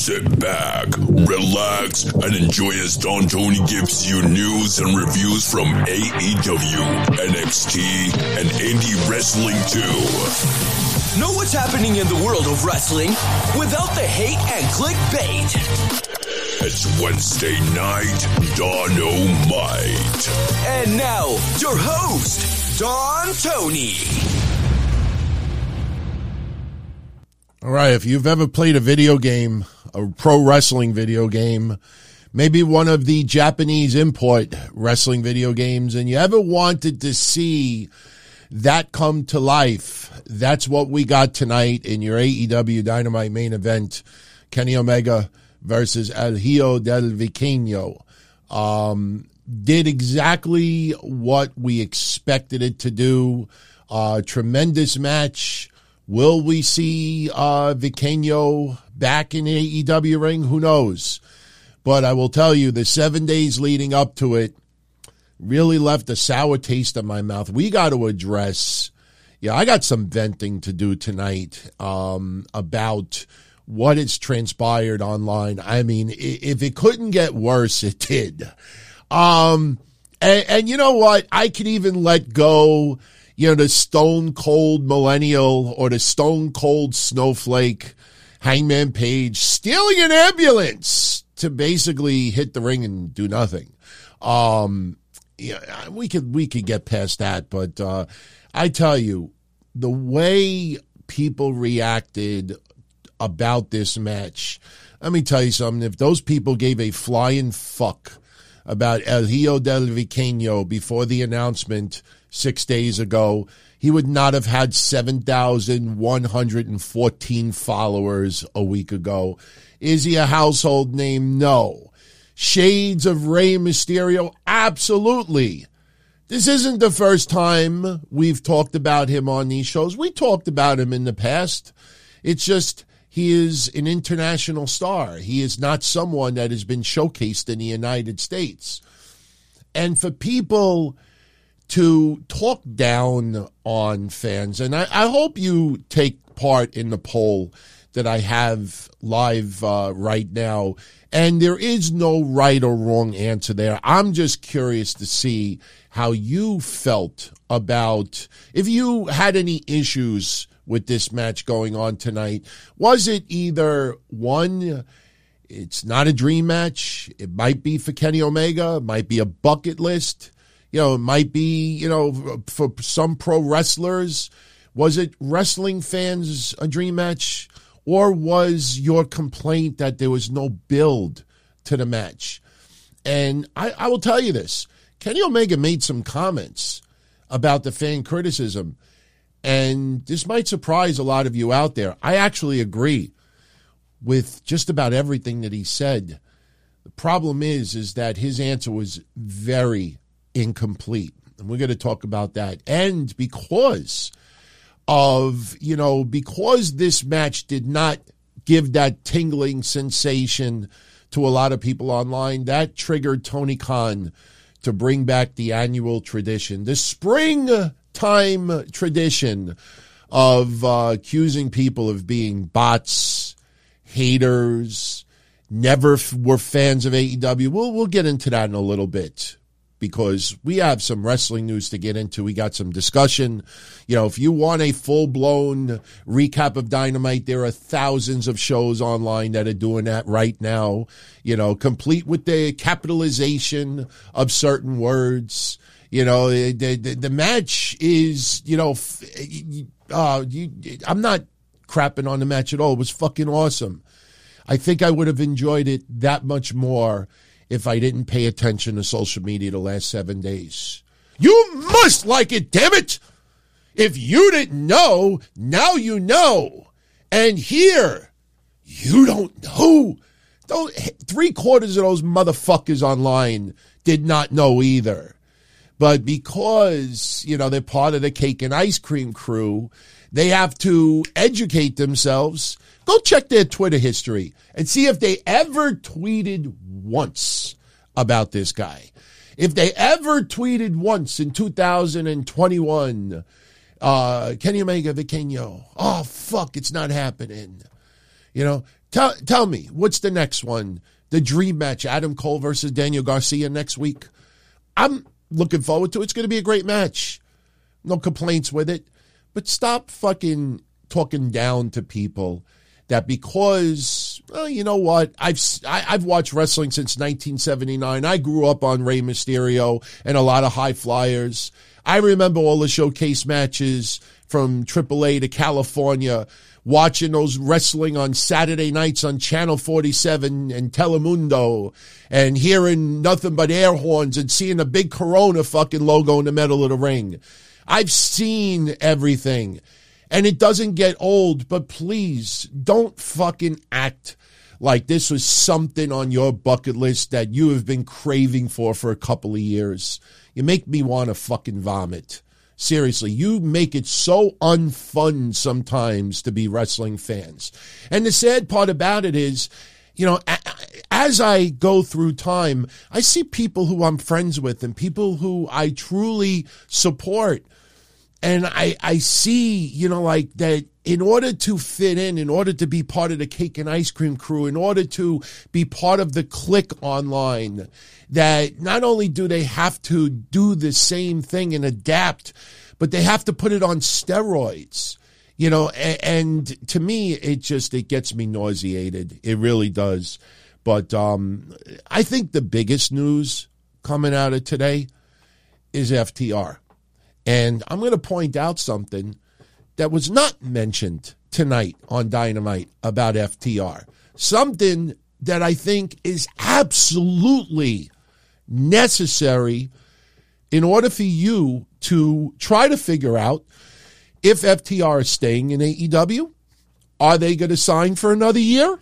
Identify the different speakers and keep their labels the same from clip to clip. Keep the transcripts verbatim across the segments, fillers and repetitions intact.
Speaker 1: Sit back, relax, and enjoy as Don Tony gives you news and reviews from A E W, N X T, and indie wrestling too.
Speaker 2: Know what's happening in the world of wrestling without the hate and clickbait.
Speaker 1: It's Wednesday night, Don-O-Mite.
Speaker 2: And now, your host, Don Tony.
Speaker 3: All right, if you've ever played a video game, a pro wrestling video game, maybe one of the Japanese import wrestling video games, and you ever wanted to see that come to life, that's what we got tonight in your A E W Dynamite main event, Kenny Omega versus El Hijo del Vikingo. Um, did exactly what we expected it to do. Uh, tremendous match. Will we see uh, Vikingo back in the A E W ring? Who knows? But I will tell you, the seven days leading up to it really left a sour taste in my mouth. We got to address, yeah, I got some venting to do tonight um, about what has transpired online. I mean, if it couldn't get worse, it did. Um, and, and you know what? I could even let go, you know, the stone cold millennial or the stone cold snowflake Hangman Page stealing an ambulance to basically hit the ring and do nothing. Um, yeah, we could, we could get past that, but, uh, I tell you, the way people reacted about this match, let me tell you something. If those people gave a flying fuck about El Hijo del Vikingo before the announcement six days ago, he would not have had seven thousand one hundred fourteen followers a week ago. Is he a household name? No. Shades of Rey Mysterio? Absolutely. This isn't the first time we've talked about him on these shows. We talked about him in the past. It's just he is an international star. He is not someone that has been showcased in the United States. And for people to talk down on fans, and I, I hope you take part in the poll that I have live uh, right now, and there is no right or wrong answer there. I'm just curious to see how you felt about, if you had any issues with this match going on tonight. Was it either, one, it's not a dream match, it might be for Kenny Omega, it might be a bucket list, you know, it might be, you know, for some pro wrestlers, was it wrestling fans a dream match? Or was your complaint that there was no build to the match? And I, I will tell you this. Kenny Omega made some comments about the fan criticism, and this might surprise a lot of you out there. I actually agree with just about everything that he said. The problem is, is that his answer was very incomplete, and we're going to talk about that. And because of, you know, because this match did not give that tingling sensation to a lot of people online, that triggered Tony Khan to bring back the annual tradition, the springtime tradition of uh, accusing people of being bots, haters, never f- were fans of A E W. We'll, we'll get into that in a little bit, because we have some wrestling news to get into. We got some discussion. You know, if you want a full-blown recap of Dynamite, there are thousands of shows online that are doing that right now, you know, complete with the capitalization of certain words. You know, the, the, the match is, you know, uh, you, I'm not crapping on the match at all. It was fucking awesome. I think I would have enjoyed it that much more if I didn't pay attention to social media the last seven days. You must like it, damn it! If you didn't know, now you know. And here, you don't know. Don't, three quarters of those motherfuckers online did not know either. But because, you know, they're part of the cake and ice cream crew, they have to educate themselves. Go check their Twitter history and see if they ever tweeted once about this guy. If they ever tweeted once in two thousand twenty-one, uh, Kenny Omega Vikingo, oh, fuck, it's not happening. You know, Tell, tell me, what's the next one? The dream match, Adam Cole versus Daniel Garcia next week. I'm looking forward to it. It's going to be a great match. No complaints with it. But stop fucking talking down to people that because, well, you know what? I've I, I've watched wrestling since nineteen seventy-nine. I grew up on Rey Mysterio and a lot of high flyers. I remember all the showcase matches from triple A to California, watching those wrestling on Saturday nights on Channel forty-seven and Telemundo, and hearing nothing but air horns and seeing a big Corona fucking logo in the middle of the ring. I've seen everything, and it doesn't get old, but please don't fucking act like this was something on your bucket list that you have been craving for for a couple of years. You make me want to fucking vomit. Seriously, you make it so unfun sometimes to be wrestling fans. And the sad part about it is, you know, as I go through time, I see people who I'm friends with and people who I truly support. And I, I see, you know, like that in order to fit in, in order to be part of the Cake and Ice Cream crew, in order to be part of the clique online, that not only do they have to do the same thing and adapt, but they have to put it on steroids, you know, and, and to me, it just, it gets me nauseated. It really does. But um, I think the biggest news coming out of today is F T R. And I'm going to point out something that was not mentioned tonight on Dynamite about F T R. Something that I think is absolutely necessary in order for you to try to figure out if F T R is staying in A E W. Are they going to sign for another year?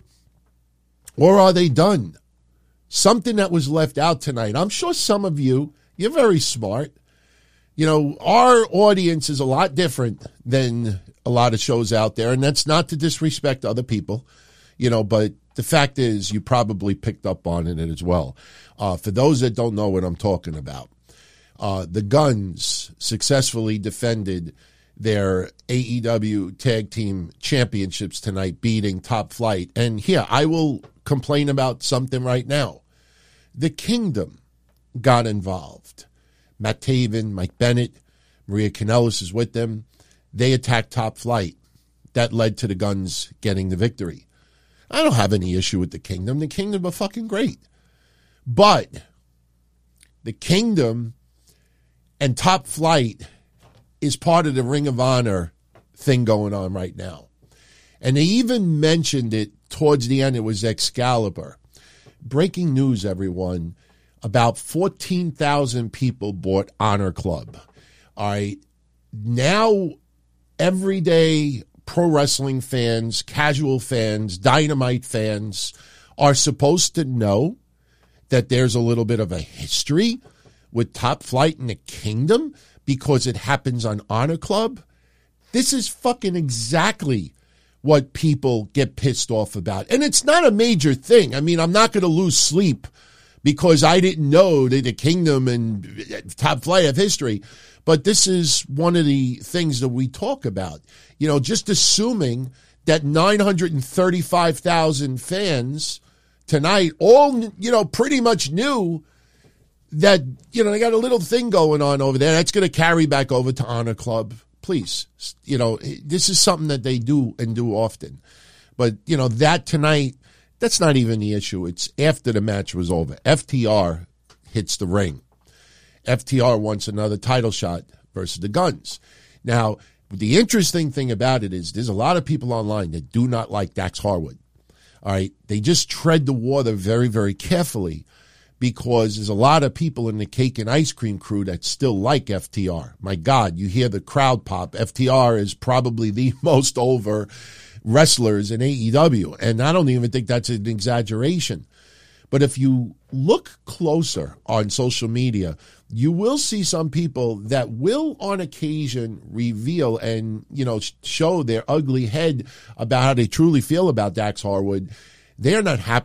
Speaker 3: Or are they done? Something that was left out tonight. I'm sure some of you, you're very smart. You know, our audience is a lot different than a lot of shows out there, and that's not to disrespect other people, you know, but the fact is you probably picked up on it as well. Uh, for those that don't know what I'm talking about, uh, the Guns successfully defended their A E W Tag Team Championships tonight, beating Top Flight. And here, I will complain about something right now. The Kingdom got involved. Matt Taven, Mike Bennett, Maria Kanellis is with them. They attacked Top Flight. That led to the Guns getting the victory. I don't have any issue with the Kingdom. The Kingdom are fucking great. But the Kingdom and Top Flight is part of the Ring of Honor thing going on right now. And they even mentioned it towards the end. It was Excalibur. Breaking news, everyone. About fourteen thousand people bought Honor Club. All right. Now, everyday pro wrestling fans, casual fans, Dynamite fans are supposed to know that there's a little bit of a history with Top Flight in the Kingdom because it happens on Honor Club. This is fucking exactly what people get pissed off about. And it's not a major thing. I mean, I'm not going to lose sleep because I didn't know that the Kingdom and Top Flight have history. But this is one of the things that we talk about. You know, just assuming that nine hundred thirty-five thousand fans tonight all, you know, pretty much knew that, you know, they got a little thing going on over there. That's going to carry back over to Honor Club. Please, you know, this is something that they do and do often. But, you know, that tonight, that's not even the issue. It's after the match was over. F T R hits the ring. F T R wants another title shot versus the Guns. Now, the interesting thing about it is there's a lot of people online that do not like Dax Harwood. All right. They just tread the water very, very carefully because there's a lot of people in the Cake and Ice Cream crew that still like F T R. My God, you hear the crowd pop. F T R is probably the most over wrestlers in A E W. And I don't even think that's an exaggeration. But if you look closer on social media, you will see some people that will on occasion reveal and, you know, show their ugly head about how they truly feel about Dax Harwood. They're not happy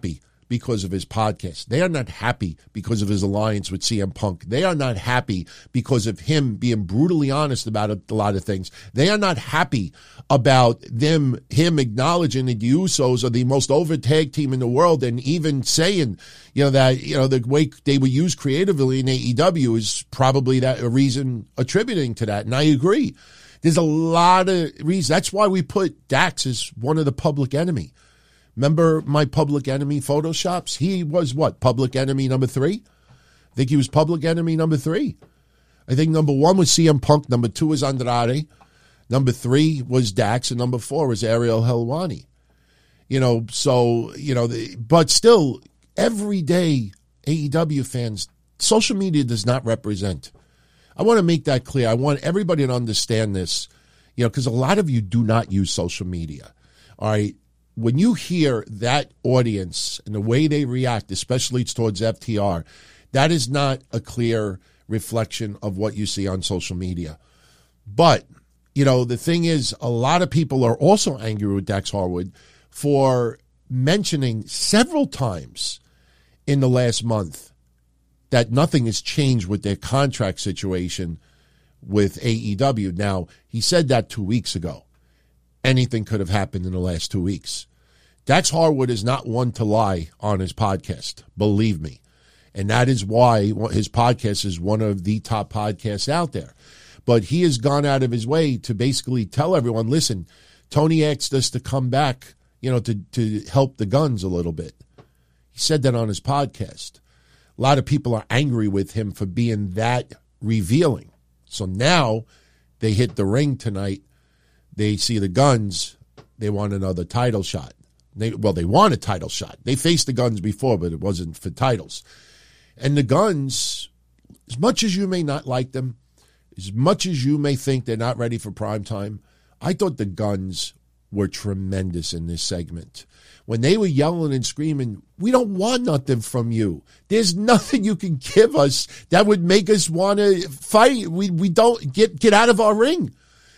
Speaker 3: because of his podcast. They are not happy because of his alliance with C M Punk. They are not happy because of him being brutally honest about a, a lot of things. They are not happy about them, him acknowledging that the Usos are the most over tag team in the world, and even saying, you know, that, you know, the way they were used creatively in A E W is probably that a reason attributing to that. And I agree. There's a lot of reasons. That's why we put Dax as one of the Public Enemy. Remember my Public Enemy photoshops? He was what? Public Enemy number three? I think he was Public Enemy number three. I think number one was C M Punk. Number two was Andrade. Number three was Dax. And number four was Ariel Helwani. You know, so, you know, the, but still, everyday A E W fans, social media does not represent. I want to make that clear. I want everybody to understand this, you know, because a lot of you do not use social media. All right. When you hear that audience and the way they react, especially towards F T R, that is not a clear reflection of what you see on social media. But, you know, the thing is, a lot of people are also angry with Dax Harwood for mentioning several times in the last month that nothing has changed with their contract situation with A E W. Now, he said that two weeks ago. Anything could have happened in the last two weeks. Dax Harwood is not one to lie on his podcast, believe me. And that is why his podcast is one of the top podcasts out there. But he has gone out of his way to basically tell everyone, listen, Tony asked us to come back, you know, to, to help the Guns a little bit. He said that on his podcast. A lot of people are angry with him for being that revealing. So now they hit the ring tonight. They see the Guns. They want another title shot. They, well, they want a title shot. They faced the Guns before, but it wasn't for titles. And the Guns, as much as you may not like them, as much as you may think they're not ready for prime time, I thought the Guns were tremendous in this segment. When they were yelling and screaming, we don't want nothing from you. There's nothing you can give us that would make us want to fight. We we don't get get out of our ring.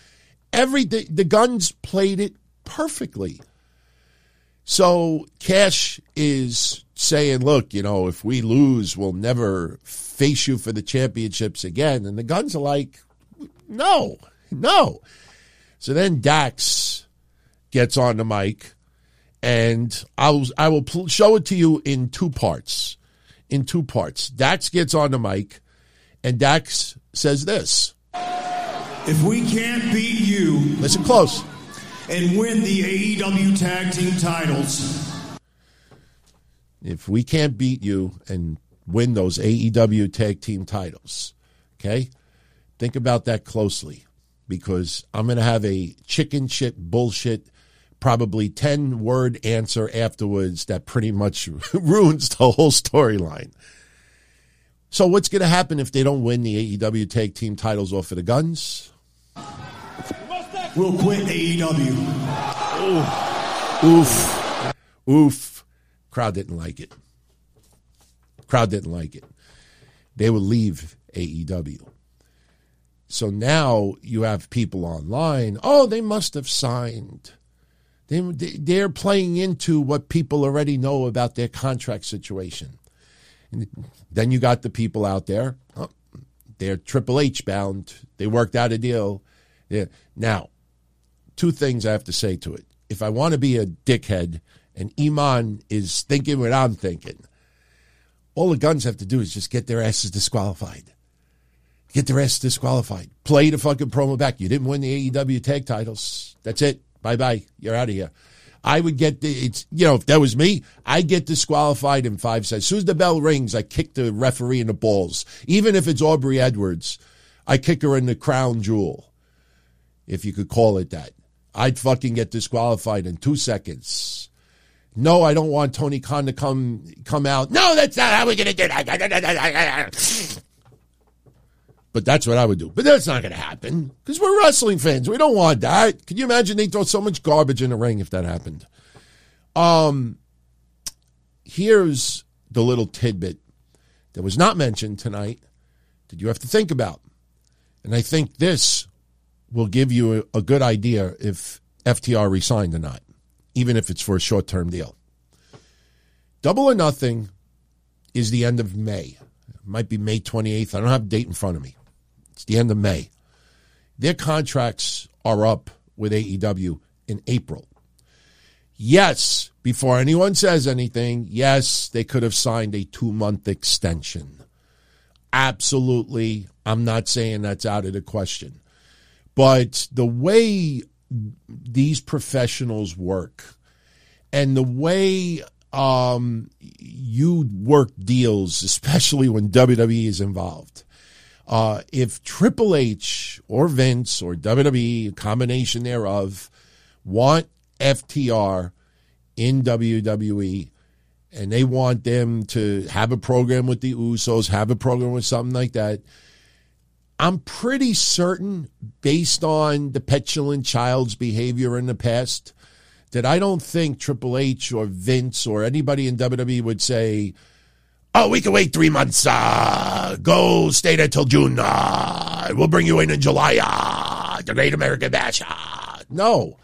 Speaker 3: Every the, the Guns played it perfectly. So Cash is saying, look, you know, if we lose, we'll never face you for the championships again. And the Guns are like, no, no. So then Dax gets on the mic, and I'll, I will pl- show it to you in two parts. In two parts. Dax gets on the mic, and Dax says this.
Speaker 4: If we can't beat you...
Speaker 3: Listen close.
Speaker 4: ...and win the A E W Tag Team titles...
Speaker 3: If we can't beat you and win those A E W Tag Team titles, okay? Think about that closely, because I'm going to have a chicken shit bullshit, probably ten-word answer afterwards that pretty much ruins the whole storyline. So what's going to happen if they don't win the A E W Tag Team titles off of the Guns?
Speaker 4: We'll quit A E W.
Speaker 3: Oof. Oof. Oof. Crowd didn't like it. Crowd didn't like it. They would leave A E W. So now you have people online. Oh, they must have signed. They, they're playing into what people already know about their contract situation. And then you got the people out there. Oh, they're Triple H bound. They worked out a deal. Yeah. Now, two things I have to say to it. If I want to be a dickhead and Iman is thinking what I'm thinking, all the Guns have to do is just get their asses disqualified. Get their asses disqualified. Play the fucking promo back. You didn't win the A E W tag titles. That's it. Bye-bye. You're out of here. I would get the, it's, you know, if that was me, I'd get disqualified in five seconds. As soon as the bell rings, I kick the referee in the balls. Even if it's Aubrey Edwards, I kick her in the crown jewel, if you could call it that. I'd fucking get disqualified in two seconds. No, I don't want Tony Khan to come come out. No, that's not how we're going to do that. But that's what I would do. But that's not going to happen because we're wrestling fans. We don't want that. Can you imagine they throw so much garbage in the ring if that happened? Um, here's the little tidbit that was not mentioned tonight that you have to think about. And I think this will give you a, a good idea if F T R resigned or not, even if it's for a short-term deal. Double or Nothing is the end of May. It might be May twenty-eighth. I don't have a date in front of me. It's the end of May. Their contracts are up with A E W in April. Yes, before anyone says anything, yes, they could have signed a two-month extension. Absolutely. I'm not saying that's out of the question. But the way these professionals work and the way um, you work deals, especially when W W E is involved, uh, if Triple H or Vince or W W E, a combination thereof, want F T R in W W E and they want them to have a program with the Usos, have a program with something like that, I'm pretty certain, based on the petulant child's behavior in the past, that I don't think Triple H or Vince or anybody in W W E would say, oh, we can wait three months. Uh, go stay there till June. Uh, we'll bring you in in July. Uh, the Great American Bash. Uh. No.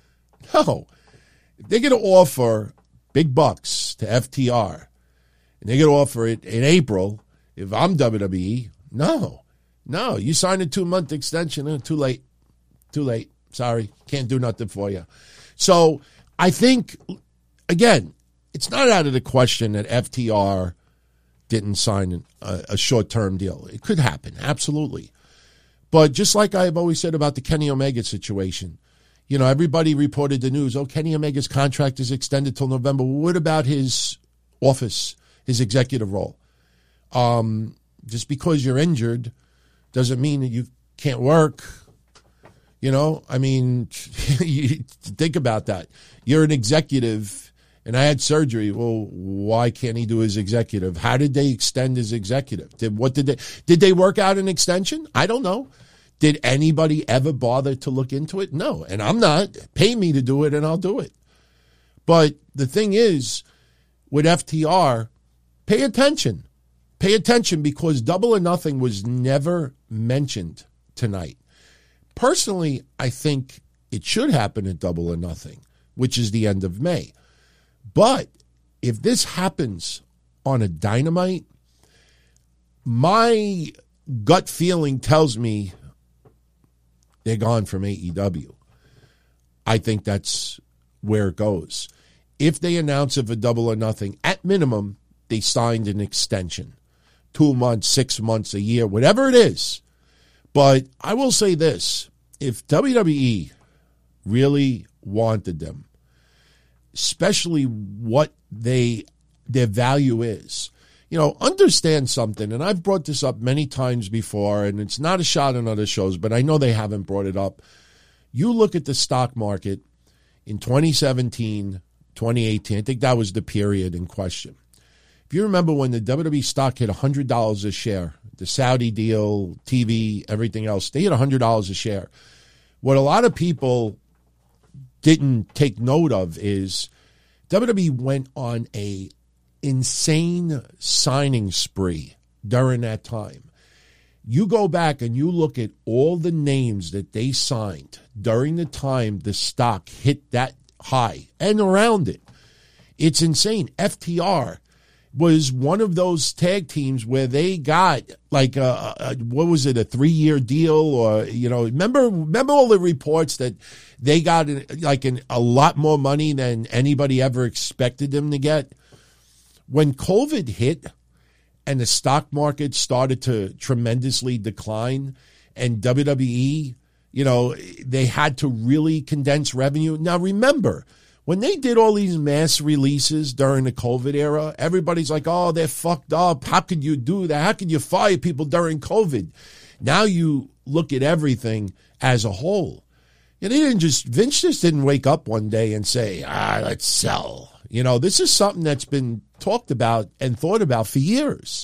Speaker 3: No. If they're going to offer big bucks to F T R, and they're going to offer it in April, if I'm W W E, no. No, you signed a two-month extension. Uh, too late. Too late. Sorry. Can't do nothing for you. So I think, again, it's not out of the question that F T R didn't sign a, a short-term deal. It could happen, absolutely. But just like I've always said about the Kenny Omega situation, you know, everybody reported the news, oh, Kenny Omega's contract is extended till November. What about his office, his executive role? Um, just because you're injured doesn't mean that you can't work. You know, I mean, you think about that. You're an executive, and I had surgery. Well, why can't he do his executive? How did they extend his executive? Did what did they did they work out an extension? I don't know. Did anybody ever bother to look into it? No, and I'm not. Pay me to do it, and I'll do it. But the thing is, with F T R, pay attention. Pay attention, because Double or Nothing was never mentioned tonight. Personally, I think it should happen at Double or Nothing, which is the end of May. But if this happens on a Dynamite, my gut feeling tells me they're gone from A E W. I think that's where it goes. If they announce it for Double or Nothing, at minimum, they signed an extension. Two months, six months, a year, whatever it is. But I will say this. If W W E really wanted them, especially what they their value is, you know, understand something, and I've brought this up many times before, and it's not a shot on other shows, but I know they haven't brought it up. You look at the stock market in twenty seventeen, twenty eighteen, I think that was the period in question. If you remember when the W W E stock hit one hundred dollars a share, the Saudi deal, T V, everything else, they hit one hundred dollars a share. What a lot of people didn't take note of is W W E went on a insane signing spree during that time. You go back and you look at all the names that they signed during the time the stock hit that high and around it. It's insane. F T R was one of those tag teams where they got like a, a what was it, a three-year deal, or, you know, remember remember all the reports that they got like an, a lot more money than anybody ever expected them to get. When COVID hit and the stock market started to tremendously decline, and W W E, you know, they had to really condense revenue. Now remember, when they did all these mass releases during the COVID era, everybody's like, oh, they're fucked up. How could you do that? How could you fire people during COVID? Now you look at everything as a whole. And they didn't just, Vince just didn't wake up one day and say, ah, let's sell. You know, this is something that's been talked about and thought about for years.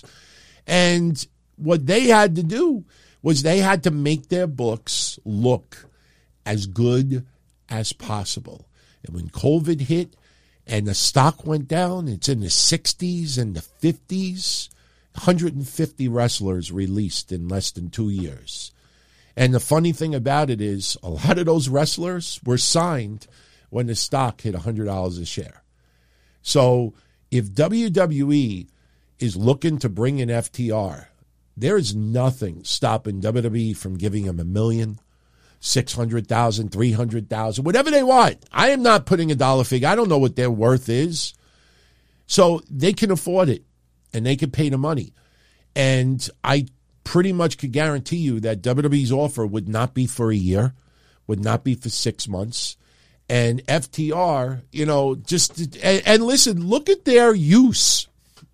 Speaker 3: And what they had to do was they had to make their books look as good as possible. And when COVID hit and the stock went down, it's in the sixties and the fifties, one hundred fifty wrestlers released in less than two years. And the funny thing about it is a lot of those wrestlers were signed when the stock hit one hundred dollars a share. So if W W E is looking to bring in F T R, there is nothing stopping W W E from giving him a million, six hundred thousand, three hundred thousand, whatever they want. I am not putting a dollar figure. I don't know what their worth is. So they can afford it, and they can pay the money. And I pretty much could guarantee you that W W E's offer would not be for a year, would not be for six months. And F T R, you know, just, and, and listen, look at their use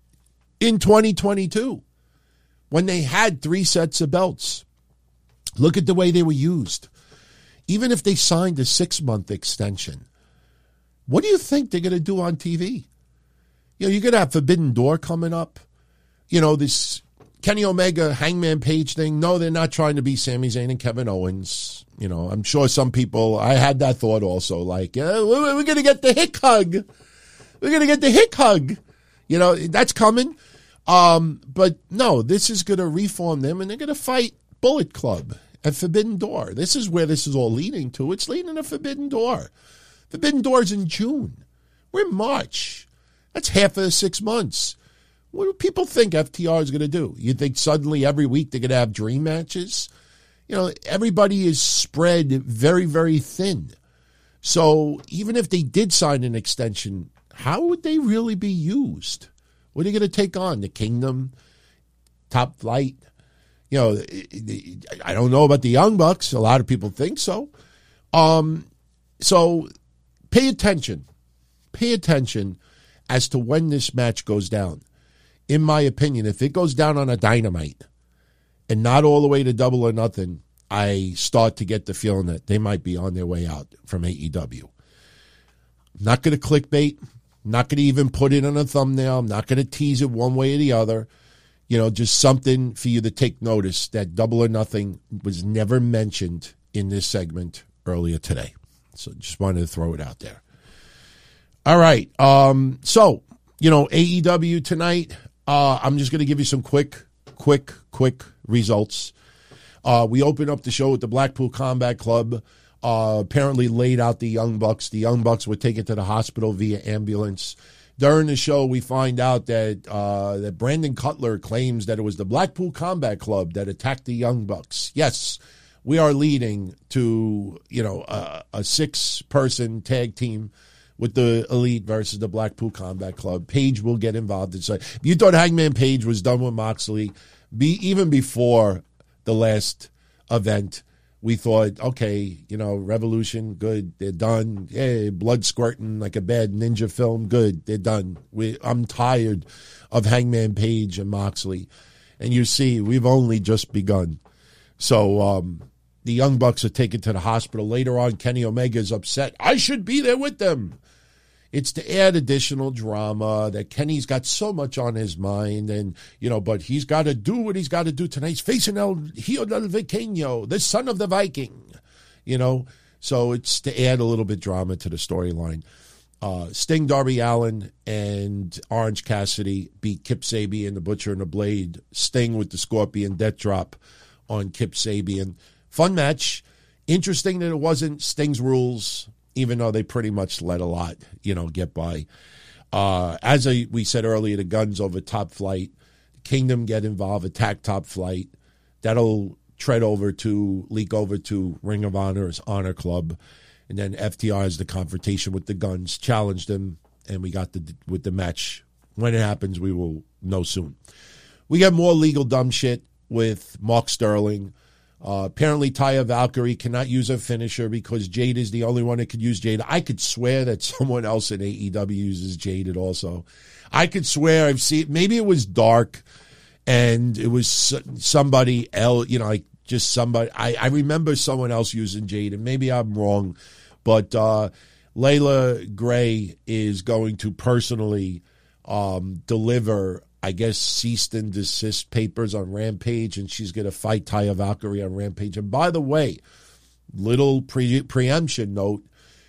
Speaker 3: in twenty twenty-two when they had three sets of belts. Look at the way they were used. Even if they signed a six-month extension, what do you think they're going to do on T V? You know, you're going to have Forbidden Door coming up. You know, this Kenny Omega, Hangman Page thing. No, they're not trying to be Sami Zayn and Kevin Owens. You know, I'm sure some people, I had that thought also, like, uh, we're going to get the hick hug. We're going to get the hick hug. You know, that's coming. Um, but no, this is going to reform them, and they're going to fight Bullet Club at Forbidden Door. This is where this is all leading to. It's leading to Forbidden Door. Forbidden Door's in June. We're in March. That's half of the six months. What do people think F T R is going to do? You think suddenly every week they're going to have dream matches? You know, everybody is spread very, very thin. So even if they did sign an extension, how would they really be used? What are they going to take on? The Kingdom? Top Flight? You know, I don't know about the Young Bucks. A lot of people think so. Um, so pay attention. Pay attention as to when this match goes down. In my opinion, if it goes down on a Dynamite and not all the way to Double or Nothing, I start to get the feeling that they might be on their way out from A E W. I'm not going to clickbait. I'm not going to even put it on a thumbnail. I'm not going to tease it one way or the other. You know, just something for you to take notice that Double or Nothing was never mentioned in this segment earlier today. So just wanted to throw it out there. All right. Um, so, you know, A E W tonight, uh, I'm just going to give you some quick, quick, quick results. Uh, we opened up the show with the Blackpool Combat Club. Uh, apparently laid out the Young Bucks. The Young Bucks were taken to the hospital via ambulance. During the show, we find out that uh, that Brandon Cutler claims that it was the Blackpool Combat Club that attacked the Young Bucks. Yes, we are leading to, you know, a, a six-person tag team with the Elite versus the Blackpool Combat Club. Page will get involved. It's like, if you thought Hangman Page was done with Moxley, be even before the last event, we thought, okay, you know, Revolution, good, they're done. Hey, blood squirting like a bad ninja film, good, they're done. We, I'm tired of Hangman Page and Moxley. And you see, we've only just begun. So um, the Young Bucks are taken to the hospital. Later on, Kenny Omega is upset. I should be there with them. It's to add additional drama that Kenny's got so much on his mind, and, you know, but he's got to do what he's got to do tonight. He's facing El Hijo del Vikingo, the son of the Viking, you know. So it's to add a little bit drama to the storyline. Uh, Sting, Darby Allin, and Orange Cassidy beat Kip Sabian, the Butcher and the Blade. Sting with the Scorpion Death Drop on Kip Sabian. Fun match. Interesting that it wasn't Sting's rules, even though they pretty much let a lot, you know, get by. Uh, as I, we said earlier, the Guns over Top Flight. Kingdom get involved, attack Top Flight. That'll tread over to, leak over to Ring of Honor's Honor Club. And then F T R has the confrontation with the Guns, challenged them, and we got the with the match. When it happens, we will know soon. We got more legal dumb shit with Mark Sterling. Uh, apparently, Taya Valkyrie cannot use her finisher because Jade is the only one that could use Jade. I could swear that someone else in A E W uses Jade also. I could swear I've seen, maybe it was Dark and it was somebody else, you know, like just somebody. I, I remember someone else using Jade, and maybe I'm wrong, but uh, Layla Gray is going to personally um, deliver, I guess, cease and desist papers on Rampage, and she's going to fight Taya Valkyrie on Rampage. And by the way, little pre- preemption note,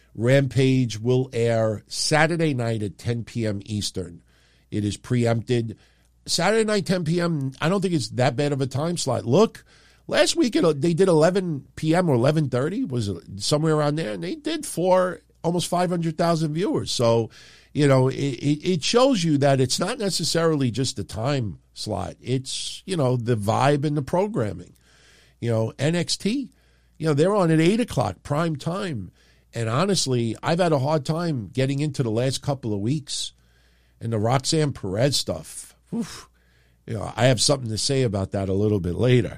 Speaker 3: Rampage will air Saturday night at ten p.m. Eastern. It is preempted. Saturday night, ten p.m., I don't think it's that bad of a time slot. Look, last week it, they did eleven p.m. or eleven thirty, was somewhere around there, and they did four, almost five hundred thousand viewers. So you know, it, it shows you that it's not necessarily just the time slot. It's, you know, the vibe and the programming. You know, N X T, you know, they're on at eight o'clock, prime time. And honestly, I've had a hard time getting into the last couple of weeks. And the Roxanne Perez stuff, oof, you know, I have something to say about that a little bit later.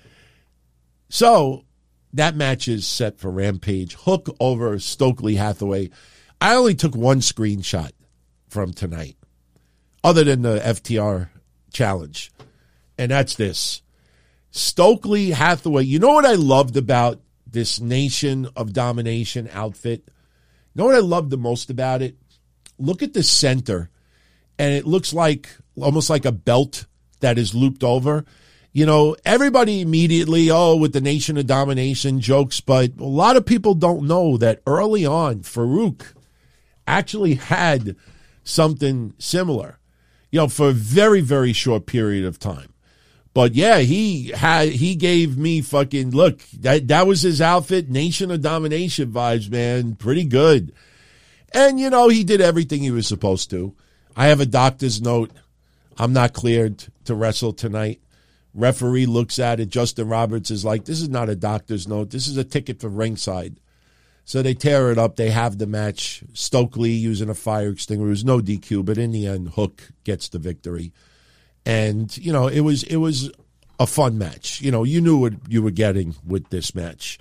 Speaker 3: So that match is set for Rampage. Hook over Stokely Hathaway. I only took one screenshot from tonight, other than the F T R challenge, and that's this. Stokely Hathaway, you know what I loved about this Nation of Domination outfit? You know what I loved the most about it? Look at the center, and it looks like almost like a belt that is looped over. You know, everybody immediately, oh, with the Nation of Domination jokes, but a lot of people don't know that early on, Farouk actually had something similar, you know, for a very, very short period of time. But yeah, he had he gave me fucking look, that that was his outfit, Nation of Domination vibes, man. Pretty good. And you know, he did everything he was supposed to. I have a doctor's note. I'm not cleared to wrestle tonight. Referee looks at it. Justin Roberts is like, this is not a doctor's note. This is a ticket for ringside. So they tear it up. They have the match. Stokely using a fire extinguisher. It was no D Q, but in the end, Hook gets the victory. And, you know, it was it was a fun match. You know, you knew what you were getting with this match.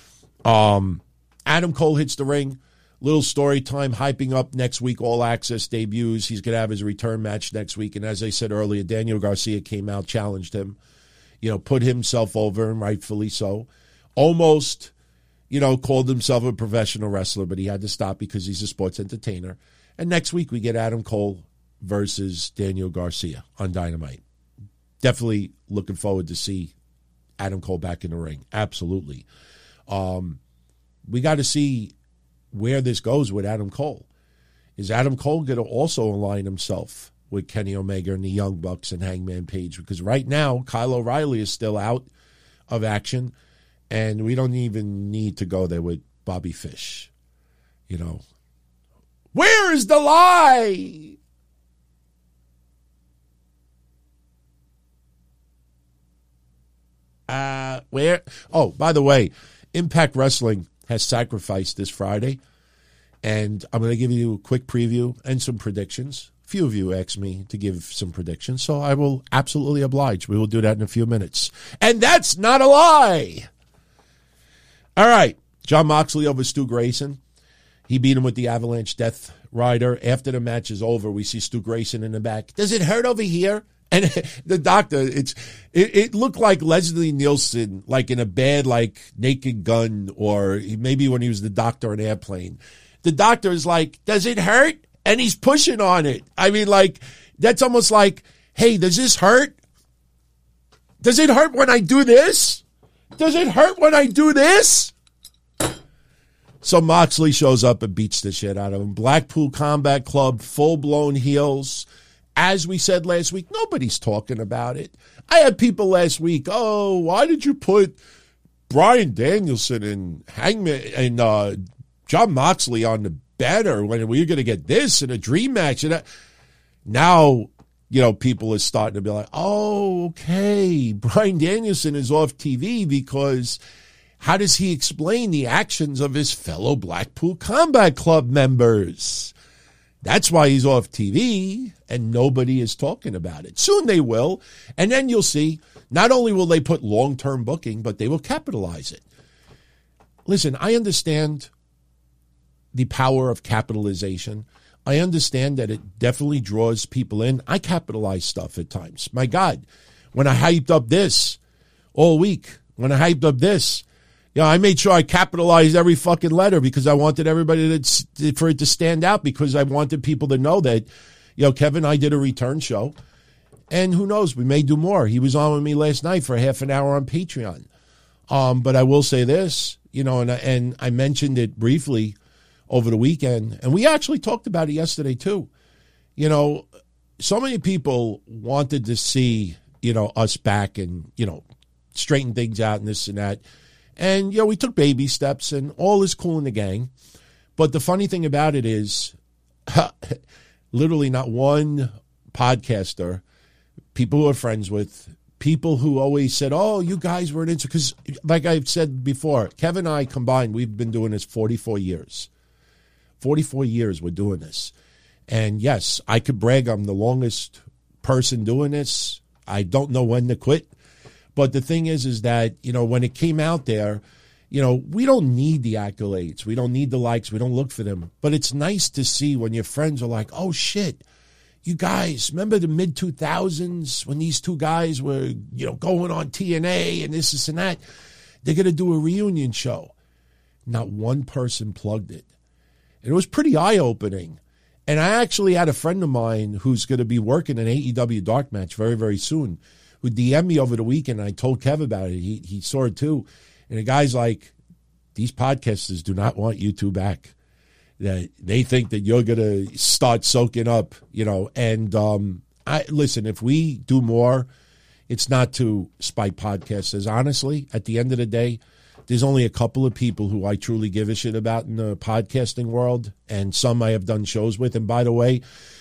Speaker 3: Um, Adam Cole hits the ring. Little story time, hyping up next week. All Access debuts. He's going to have his return match next week. And as I said earlier, Daniel Garcia came out, challenged him, you know, put himself over, and rightfully so. Almost, you know, called himself a professional wrestler, but he had to stop because he's a sports entertainer. And next week we get Adam Cole versus Daniel Garcia on Dynamite. Definitely looking forward to see Adam Cole back in the ring. Absolutely. Um, we got to see where this goes with Adam Cole. Is Adam Cole going to also align himself with Kenny Omega and the Young Bucks and Hangman Page? Because right now, Kyle O'Reilly is still out of action, and we don't even need to go there with Bobby Fish. You know, where is the lie? Uh, where? Oh, by the way, Impact Wrestling has sacrificed this Friday, and I'm going to give you a quick preview and some predictions. A few of you asked me to give some predictions, so I will absolutely oblige. We will do that in a few minutes. And that's not a lie. All right, Jon Moxley over Stu Grayson. He beat him with the Avalanche Death Rider. After the match is over, we see Stu Grayson in the back. Does it hurt over here? And the doctor, it's it, it looked like Leslie Nielsen, like in a bad, like, Naked Gun, or maybe when he was the doctor in Airplane. The doctor is like, does it hurt? And he's pushing on it. I mean, like, that's almost like, hey, does this hurt? Does it hurt when I do this? Does it hurt when I do this? So Moxley shows up and beats the shit out of him. Blackpool Combat Club, full-blown heels. As we said last week, nobody's talking about it. I had people last week, oh, why did you put Bryan Danielson and Hangman and uh, Jon Moxley on the banner when we were going to get this in a dream match? And that? Now, you know, people are starting to be like, oh, okay, Bryan Danielson is off T V because how does he explain the actions of his fellow Blackpool Combat Club members? That's why he's off T V, and nobody is talking about it. Soon they will, and then you'll see, not only will they put long-term booking, but they will capitalize it. Listen, I understand the power of capitalization. I understand that it definitely draws people in. I capitalize stuff at times. My God, when I hyped up this all week, when I hyped up this, you know, I made sure I capitalized every fucking letter because I wanted everybody to, for it to stand out, because I wanted people to know that, you know, Kevin and I did a return show, and who knows, we may do more. He was on with me last night for half an hour on Patreon. Um, but I will say this, you know, and, and I mentioned it briefly over the weekend, and we actually talked about it yesterday too. You know, so many people wanted to see, you know, us back and, you know, straighten things out and this and that. And, you know, we took baby steps, and all is cool in the gang. But the funny thing about it is, literally not one podcaster, people who are friends with, people who always said, oh, you guys were an intern. Because like I've said before, Kevin and I combined, we've been doing this forty-four years. forty-four years we're doing this. And yes, I could brag I'm the longest person doing this. I don't know when to quit. But the thing is, is that, you know, when it came out there, you know, we don't need the accolades. We don't need the likes. We don't look for them. But it's nice to see when your friends are like, oh, shit, you guys, remember the mid two thousands when these two guys were, you know, going on T N A and this, this, and that? They're going to do a reunion show. Not one person plugged it. And it was pretty eye-opening. And I actually had a friend of mine who's going to be working an A E W Dark Match very, very soon, who D M'd me over the weekend. And I told Kev about it. He, he saw it too. And the guy's like, these podcasters do not want you two back. That they think that you're going to start soaking up, you know. And um, I listen, if we do more, it's not to spite podcasters. Honestly, at the end of the day, there's only a couple of people who I truly give a shit about in the podcasting world, and some I have done shows with. And by the way,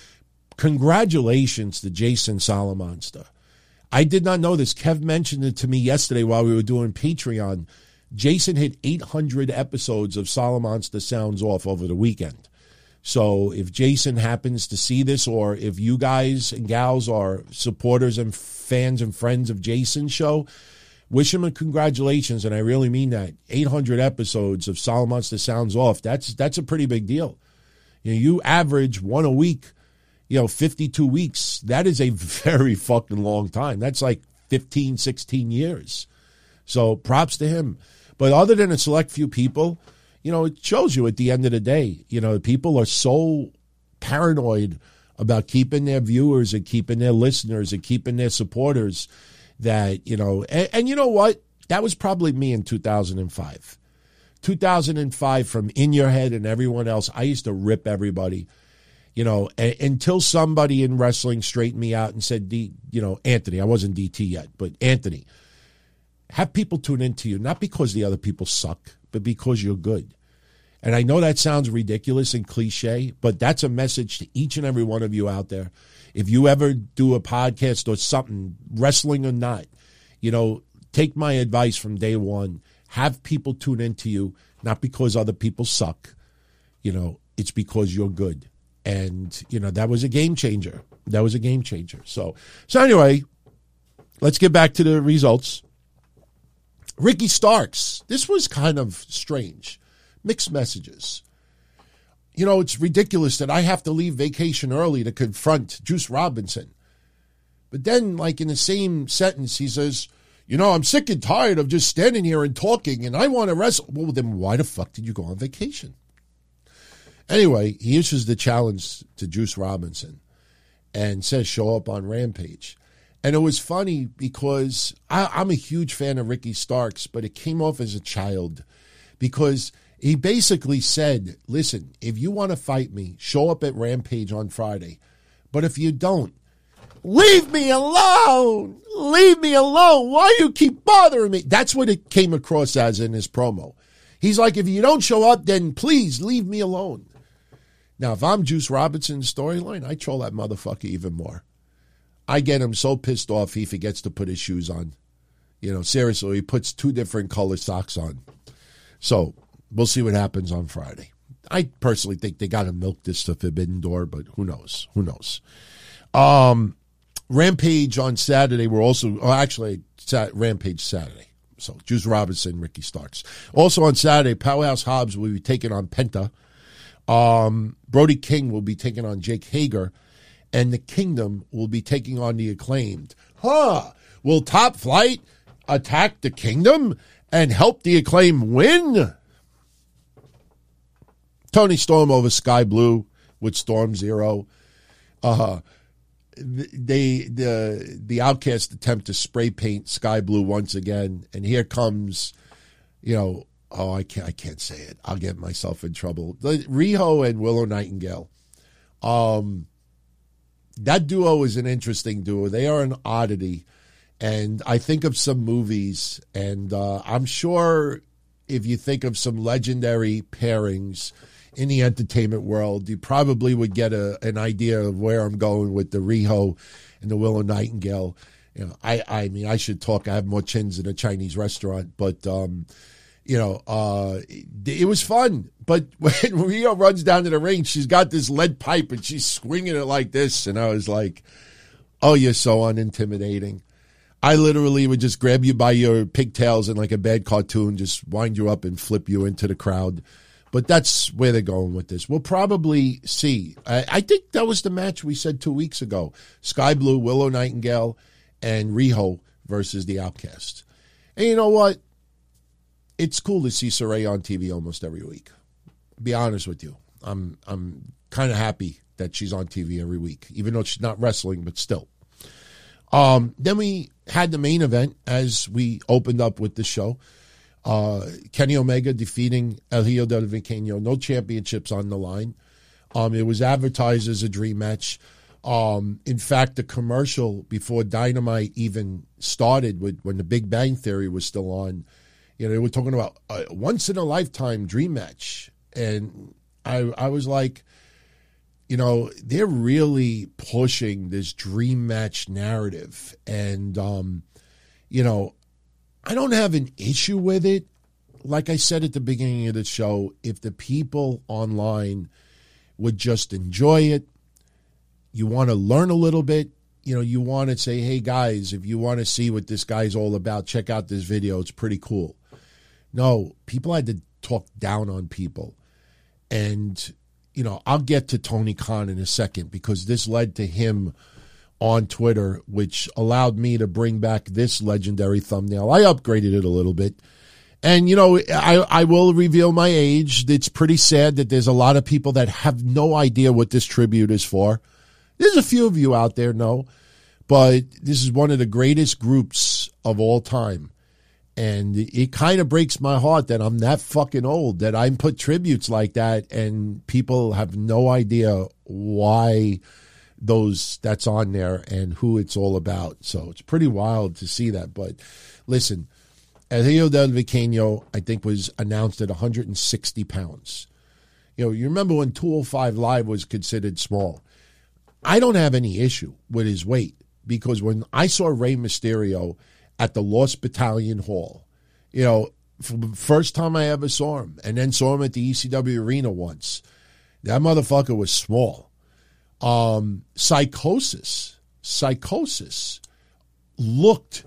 Speaker 3: congratulations to Jason Salamonster. I did not know this. Kev mentioned it to me yesterday while we were doing Patreon. Jason hit eight hundred episodes of Salamonster Sounds Off over the weekend. So if Jason happens to see this, or if you guys and gals are supporters and fans and friends of Jason's show, wish him a congratulations, and I really mean that. eight hundred episodes of Salamonster Sounds Off, that's that's a pretty big deal. You know, you average one a week, you know, fifty-two weeks. That is a very fucking long time. That's like fifteen, sixteen years. So props to him. But other than a select few people, you know, it shows you at the end of the day, you know, people are so paranoid about keeping their viewers and keeping their listeners and keeping their supporters that, you know, and, and you know what? That was probably me in two thousand five. two thousand five, from In Your Head and everyone else, I used to rip everybody, you know, a, until somebody in wrestling straightened me out and said, D, you know, Anthony, I wasn't D T yet, but Anthony, have people tune into you, not because the other people suck, but because you're good. And I know that sounds ridiculous and cliche, but that's a message to each and every one of you out there. If you ever do a podcast or something, wrestling or not, you know, take my advice from day one. Have people tune into you, not because other people suck. You know, it's because you're good. And, you know, that was a game changer. That was a game changer. So, so anyway, let's get back to the results. Ricky Starks. This was kind of strange. Mixed messages. You know, it's ridiculous that I have to leave vacation early to confront Juice Robinson. But then, like in the same sentence, he says, you know, I'm sick and tired of just standing here and talking, and I want to wrestle. Well, then why the fuck did you go on vacation? Anyway, he issues the challenge to Juice Robinson and says, show up on Rampage. And it was funny because I, I'm a huge fan of Ricky Starks, but it came off as a child because he basically said, listen, if you want to fight me, show up at Rampage on Friday. But if you don't, leave me alone. Leave me alone. Why do you keep bothering me? That's what it came across as in his promo. He's like, if you don't show up, then please leave me alone. Now, if I'm Juice Robinson's storyline, I troll that motherfucker even more. I get him so pissed off he forgets to put his shoes on. You know, seriously, he puts two different color socks on. So we'll see what happens on Friday. I personally think they got to milk this to Forbidden Door, but who knows? Who knows? Um, Rampage on Saturday. We're also, oh, actually, Rampage Saturday. So Juice Robinson, Ricky Starks. Also on Saturday, Powerhouse Hobbs will be taking on Penta. Um, Brody King will be taking on Jake Hager. And the Kingdom will be taking on the Acclaimed. Huh? Will Top Flight attack the Kingdom and help the Acclaimed win? Tony Storm over Sky Blue with Storm Zero. Uh, they the the Outcast attempt to spray paint Sky Blue once again, and here comes, you know, oh I can't I can't say it. I'll get myself in trouble. Riho and Willow Nightingale. Um. That duo is an interesting duo. They are an oddity. And I think of some movies, and uh, I'm sure if you think of some legendary pairings in the entertainment world, you probably would get a, an idea of where I'm going with the Riho and the Willow Nightingale. You know, I, I mean, I should talk. I have more chins in a Chinese restaurant, but, um, you know, uh, it, it was fun. But when Rio runs down to the ring, she's got this lead pipe and she's swinging it like this. And I was like, oh, you're so unintimidating. I literally would just grab you by your pigtails and like a bad cartoon, just wind you up and flip you into the crowd. But that's where they're going with this. We'll probably see. I, I think that was the match we said two weeks ago. Sky Blue, Willow Nightingale, and Riho versus the Outcasts. And you know what? It's cool to see Sarray on T V almost every week. Be honest with you. I'm I'm kind of happy that she's on T V every week, even though she's not wrestling, but still. Um, then we had the main event as we opened up with the show. Uh, Kenny Omega defeating El Hijo del Vikingo. No championships on the line. Um, it was advertised as a dream match. Um, in fact, the commercial before Dynamite even started, with, when the Big Bang Theory was still on, you know, they were talking about a once-in-a-lifetime dream match. And I, I was like, you know, they're really pushing this dream match narrative. And, um, you know, I don't have an issue with it. Like I said at the beginning of the show, if the people online would just enjoy it, you want to learn a little bit, you know, you want to say, hey, guys, if you want to see what this guy's all about, check out this video. It's pretty cool. No, people had to talk down on people. And, you know, I'll get to Tony Khan in a second because this led to him on Twitter, which allowed me to bring back this legendary thumbnail. I upgraded it a little bit. And, you know, I, I will reveal my age. It's pretty sad that there's a lot of people that have no idea what this tribute is for. There's a few of you out there know, but this is one of the greatest groups of all time. And it kind of breaks my heart that I'm that fucking old, that I put tributes like that and people have no idea why those that's on there and who it's all about. So it's pretty wild to see that. But listen, El Hijo del Vikingo, I think, was announced at one hundred sixty pounds. You know, you remember when two oh five Live was considered small. I don't have any issue with his weight because when I saw Rey Mysterio at the Lost Battalion Hall, you know, for the first time I ever saw him, and then saw him at the E C W Arena once, that motherfucker was small. Um, Psychosis, Psychosis looked,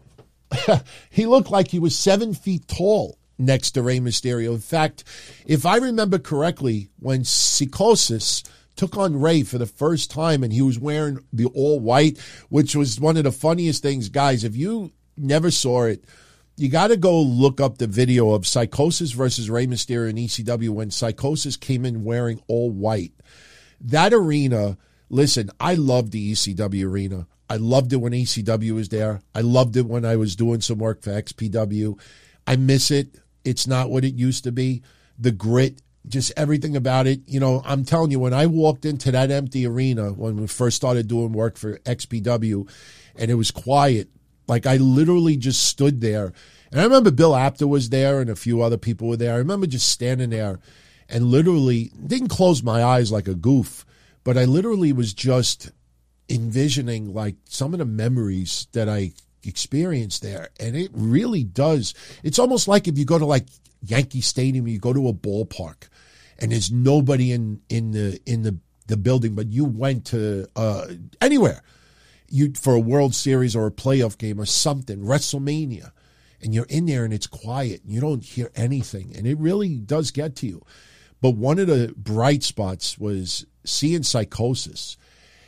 Speaker 3: he looked like he was seven feet tall next to Rey Mysterio. In fact, if I remember correctly, when Psychosis took on Rey for the first time and he was wearing the all white, which was one of the funniest things. Guys, if you never saw it, you got to go look up the video of Psychosis versus Rey Mysterio in E C W when Psychosis came in wearing all white. That arena, listen, I loved the E C W arena. I loved it when E C W was there. I loved it when I was doing some work for X P W. I miss it. It's not what it used to be. The grit, just everything about it. You know, I'm telling you, when I walked into that empty arena when we first started doing work for X P W and it was quiet, like I literally just stood there. And I remember Bill Apter was there and a few other people were there. I remember just standing there and literally didn't close my eyes like a goof, but I literally was just envisioning like some of the memories that I experienced there. And it really does. It's almost like if you go to like Yankee Stadium, you go to a ballpark and there's nobody in, in the, in the, the building, but you went to uh, anywhere you for a World Series or a playoff game or something, WrestleMania, and you're in there and it's quiet. And you don't hear anything. And it really does get to you. But one of the bright spots was seeing Psychosis.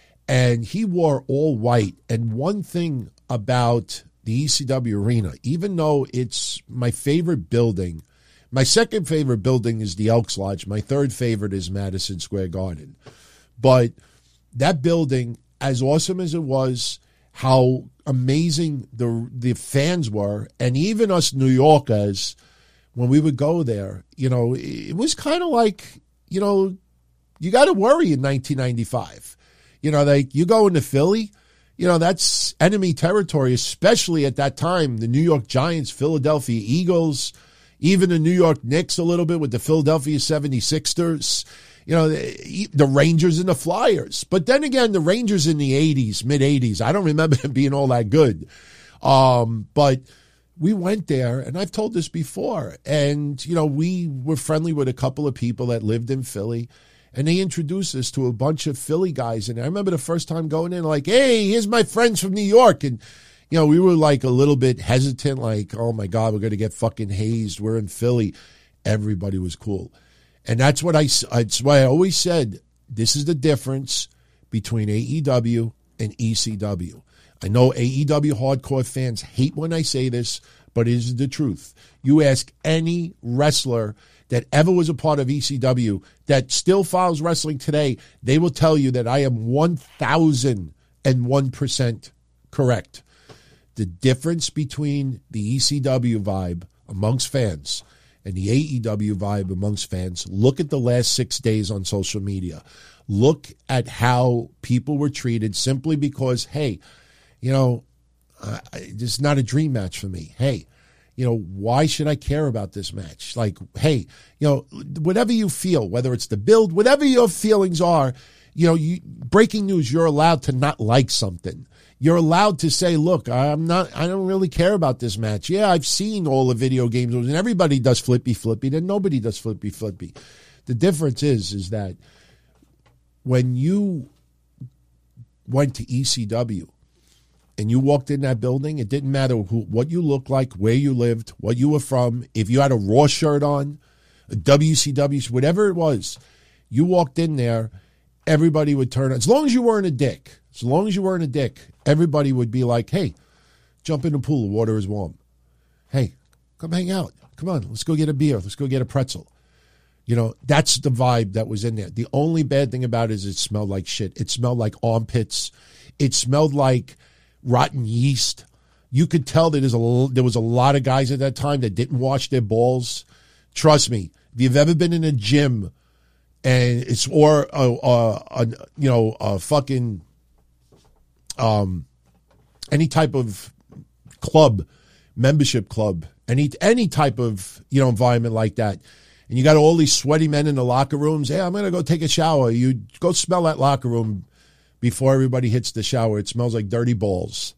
Speaker 3: And he wore all white. And one thing about the E C W arena, even though it's my favorite building, my second favorite building is the Elks Lodge. My third favorite is Madison Square Garden. But that building, as awesome as it was, how amazing the the fans were, and even us New Yorkers, when we would go there, you know, it was kind of like, you know, you got to worry in nineteen ninety-five. You know, like you go into Philly, you know, that's enemy territory, especially at that time, the New York Giants, Philadelphia Eagles, even the New York Knicks a little bit with the Philadelphia seventy-sixers, you know, the, the Rangers and the Flyers. But then again, the Rangers in the eighties, mid-eighties, I don't remember them being all that good. Um, but we went there, and I've told this before, and, you know, we were friendly with a couple of people that lived in Philly, and they introduced us to a bunch of Philly guys. And I remember the first time going in, like, hey, here's my friends from New York. And, you know, we were like a little bit hesitant, like, oh, my God, we're going to get fucking hazed. We're in Philly. Everybody was cool. And that's what I, that's why I always said, this is the difference between A E W and E C W. I know A E W hardcore fans hate when I say this, but it is the truth. You ask any wrestler that ever was a part of E C W that still follows wrestling today, they will tell you that I am one thousand one percent correct. The difference between the E C W vibe amongst fans and the A E W vibe amongst fans, look at the last six days on social media. Look at how people were treated simply because, hey, you know, uh, this is not a dream match for me. Hey, you know, why should I care about this match? Like, hey, you know, whatever you feel, whether it's the build, whatever your feelings are, you know, you, breaking news, you're allowed to not like something. You're allowed to say, look, I'm not, I don't really care about this match. Yeah, I've seen all the video games, and everybody does flippy flippy, then nobody does flippy flippy. The difference is, is that when you went to E C W, and you walked in that building, it didn't matter who, what you looked like, where you lived, what you were from. If you had a Raw shirt on, a W C W, whatever it was, you walked in there, everybody would turn on. As long as you weren't a dick, as long as you weren't a dick, everybody would be like, hey, jump in the pool. The water is warm. Hey, come hang out. Come on, let's go get a beer. Let's go get a pretzel. You know, that's the vibe that was in there. The only bad thing about it is it smelled like shit. It smelled like armpits. It smelled like rotten yeast. You could tell that there's a, there was a lot of guys at that time that didn't wash their balls. Trust me, if you've ever been in a gym and it's, or a, a, a you know, a fucking, um, any type of club, membership club, any, any type of, you know, environment like that, and you got all these sweaty men in the locker rooms, hey, I'm going to go take a shower. You go smell that locker room before everybody hits the shower. It smells like dirty balls.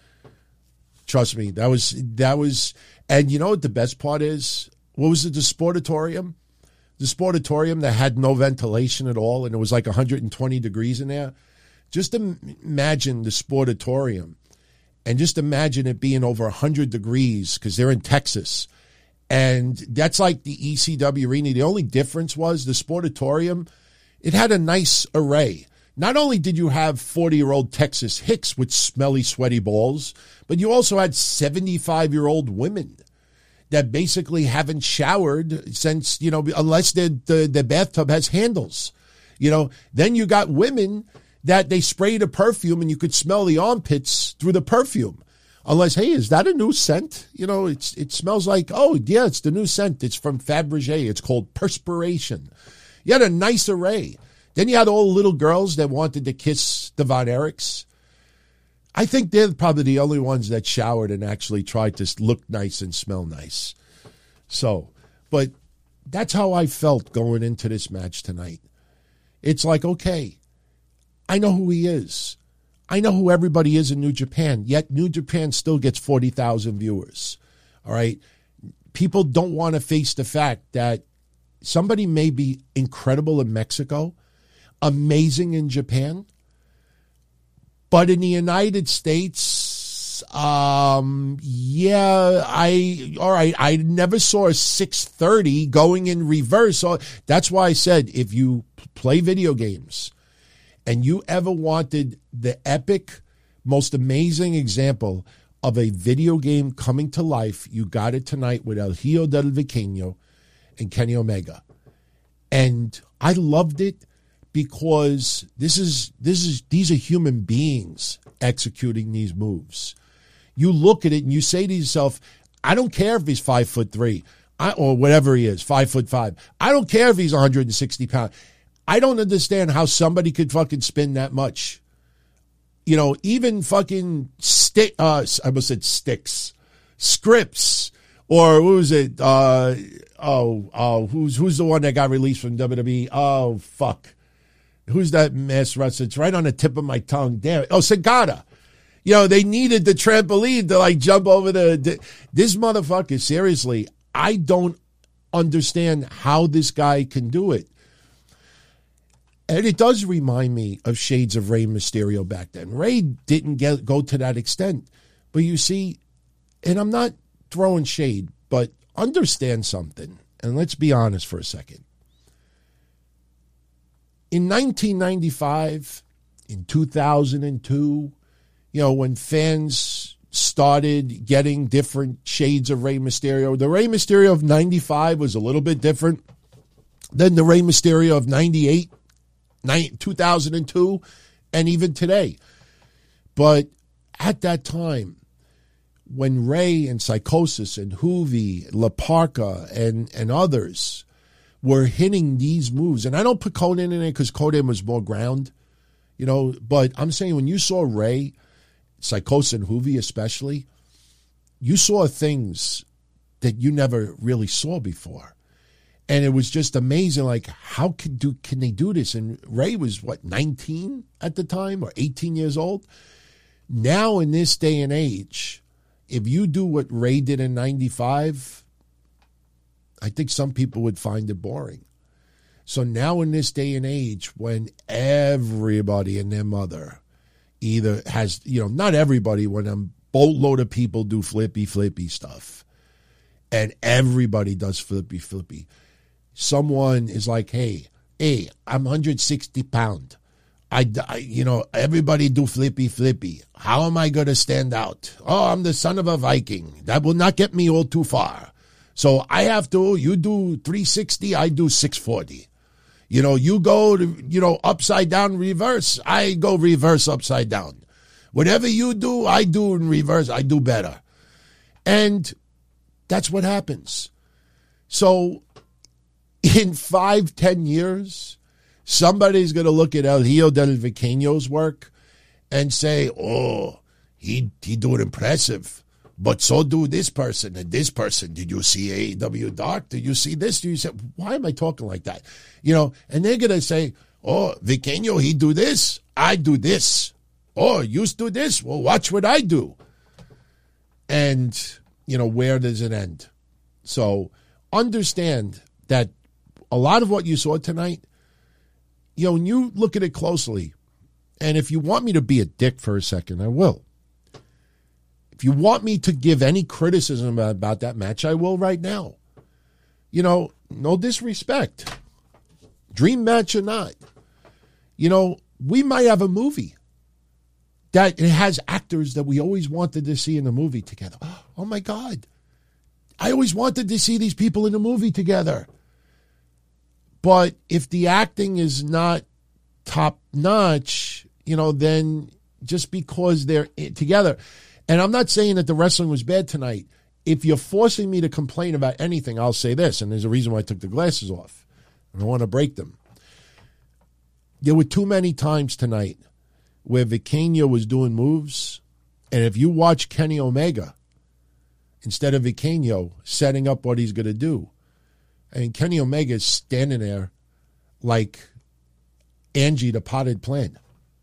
Speaker 3: Trust me, that was, that was, and you know what the best part is? What was it, the Sportatorium? The Sportatorium that had no ventilation at all, and it was like one hundred twenty degrees in there. Just imagine the Sportatorium, and just imagine it being over one hundred degrees, because they're in Texas. And that's like the E C W arena. The only difference was the Sportatorium, it had a nice array. Not only did you have forty-year-old Texas hicks with smelly, sweaty balls, but you also had seventy-five-year-old women that basically haven't showered since, you know, unless the, the, the bathtub has handles. You know, then you got women that they sprayed a perfume and you could smell the armpits through the perfume. Unless, hey, is that a new scent? You know, it's it smells like, oh, yeah, it's the new scent. It's from Fabergé. It's called Perspiration. You had a nice array. Then you had all the little girls that wanted to kiss the Von Erichs. I think they're probably the only ones that showered and actually tried to look nice and smell nice. So, but that's how I felt going into this match tonight. It's like, okay, I know who he is. I know who everybody is in New Japan, yet New Japan still gets forty thousand viewers. All right? People don't want to face the fact that somebody may be incredible in Mexico, amazing in Japan, but in the United States, um, yeah, I, all right, I never saw a six thirty going in reverse. So that's why I said, if you play video games and you ever wanted the epic, most amazing example of a video game coming to life, you got it tonight with El Hijo del Vikingo and Kenny Omega. And I loved it because this is this is these are human beings executing these moves. You look at it and you say to yourself, I don't care if he's five foot three I, or whatever he is, five foot five. I don't care if he's one hundred sixty pounds. I don't understand how somebody could fucking spin that much. You know, even fucking stick, uh, I almost said sticks, scripts, Or who was it? Uh, oh, oh, who's who's the one that got released from W W E? Oh, fuck. Who's that mass wrestler? It's right on the tip of my tongue. Damn it. Oh, Sagata. You know, they needed the trampoline to, like, jump over the, the... This motherfucker, seriously, I don't understand how this guy can do it. And it does remind me of shades of Rey Mysterio back then. Rey didn't get go to that extent. But you see, and I'm not throwing shade, but understand something. And let's be honest for a second. In nineteen ninety-five, in two thousand two, you know, when fans started getting different shades of Rey Mysterio, the Rey Mysterio of ninety-five was a little bit different than the Rey Mysterio of ninety-eight, two thousand two, and even today. But at that time, when Rey and Psychosis and Juvi, La Parka, and, and others were hitting these moves, and I don't put Conan in it because Conan was more ground, you know, but I'm saying when you saw Rey, Psychosis, and Juvi especially, you saw things that you never really saw before. And it was just amazing, like, how can, do, can they do this? And Rey was, what, nineteen at the time or eighteen years old? Now in this day and age, if you do what Rey did in ninety-five, I think some people would find it boring. So now in this day and age, when everybody and their mother either has, you know, not everybody, when a boatload of people do flippy, flippy stuff, and everybody does flippy, flippy. Someone is like, hey, hey, I'm one hundred sixty pounds. I, I, you know, everybody do flippy, flippy. How am I going to stand out? Oh, I'm the son of a Viking. That will not get me all too far. So I have to, you do three sixty, I do six forty. You know, you go, to, you know, upside down reverse, I go reverse upside down. Whatever you do, I do in reverse, I do better. And that's what happens. So in five, ten years, somebody's going to look at El Hijo del Viqueño's work and say, oh, he he doing impressive. But so do this person and this person. Did you see A E W Dark? Did you see this? Did you say, why am I talking like that? You know, and they're going to say, oh, Viqueño, he do this. I do this. Oh, you do this. Well, watch what I do. And, you know, where does it end? So understand that a lot of what you saw tonight, you know, when you look at it closely, and if you want me to be a dick for a second, I will. If you want me to give any criticism about, about that match, I will right now. You know, no disrespect. Dream match or not. You know, we might have a movie that it has actors that we always wanted to see in a movie together. Oh, my God. I always wanted to see these people in a movie together. But if the acting is not top notch, you know, then just because they're together. And I'm not saying that the wrestling was bad tonight. If you're forcing me to complain about anything, I'll say this, and there's a reason why I took the glasses off. I don't want to break them. There were too many times tonight where Viqueño was doing moves, and if you watch Kenny Omega, instead of Viqueño setting up what he's going to do, and Kenny Omega is standing there like Angie the potted plant.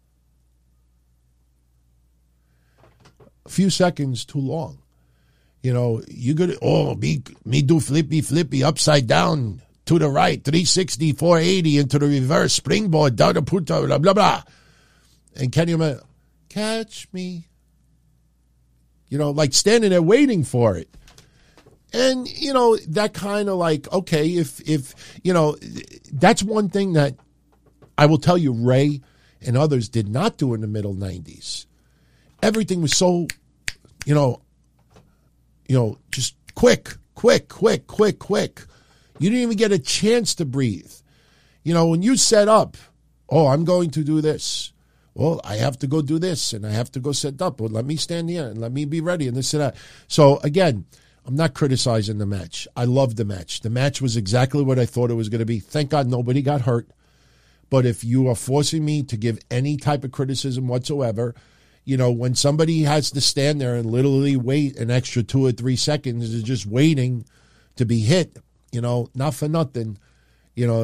Speaker 3: A few seconds too long. You know, you could, oh, me, me do flippy, flippy, upside down, to the right, three sixty, four eighty, into the reverse, springboard, down the puta, blah, blah, blah. And Kenny Omega, catch me. You know, like standing there waiting for it. And, you know, that kind of like, okay, if, if, you know, that's one thing that I will tell you Rey and others did not do in the middle nineties. Everything was so, you know, you know, just quick, quick, quick, quick, quick. You didn't even get a chance to breathe. You know, when you set up, oh, I'm going to do this. Well, I have to go do this, and I have to go set up. Well, let me stand here, and let me be ready, and this and that. So, again, I'm not criticizing the match. I love the match. The match was exactly what I thought it was going to be. Thank God nobody got hurt. But if you are forcing me to give any type of criticism whatsoever, You know, when somebody has to stand there and literally wait an extra two or three seconds, is just waiting to be hit, you know, not for nothing. You know,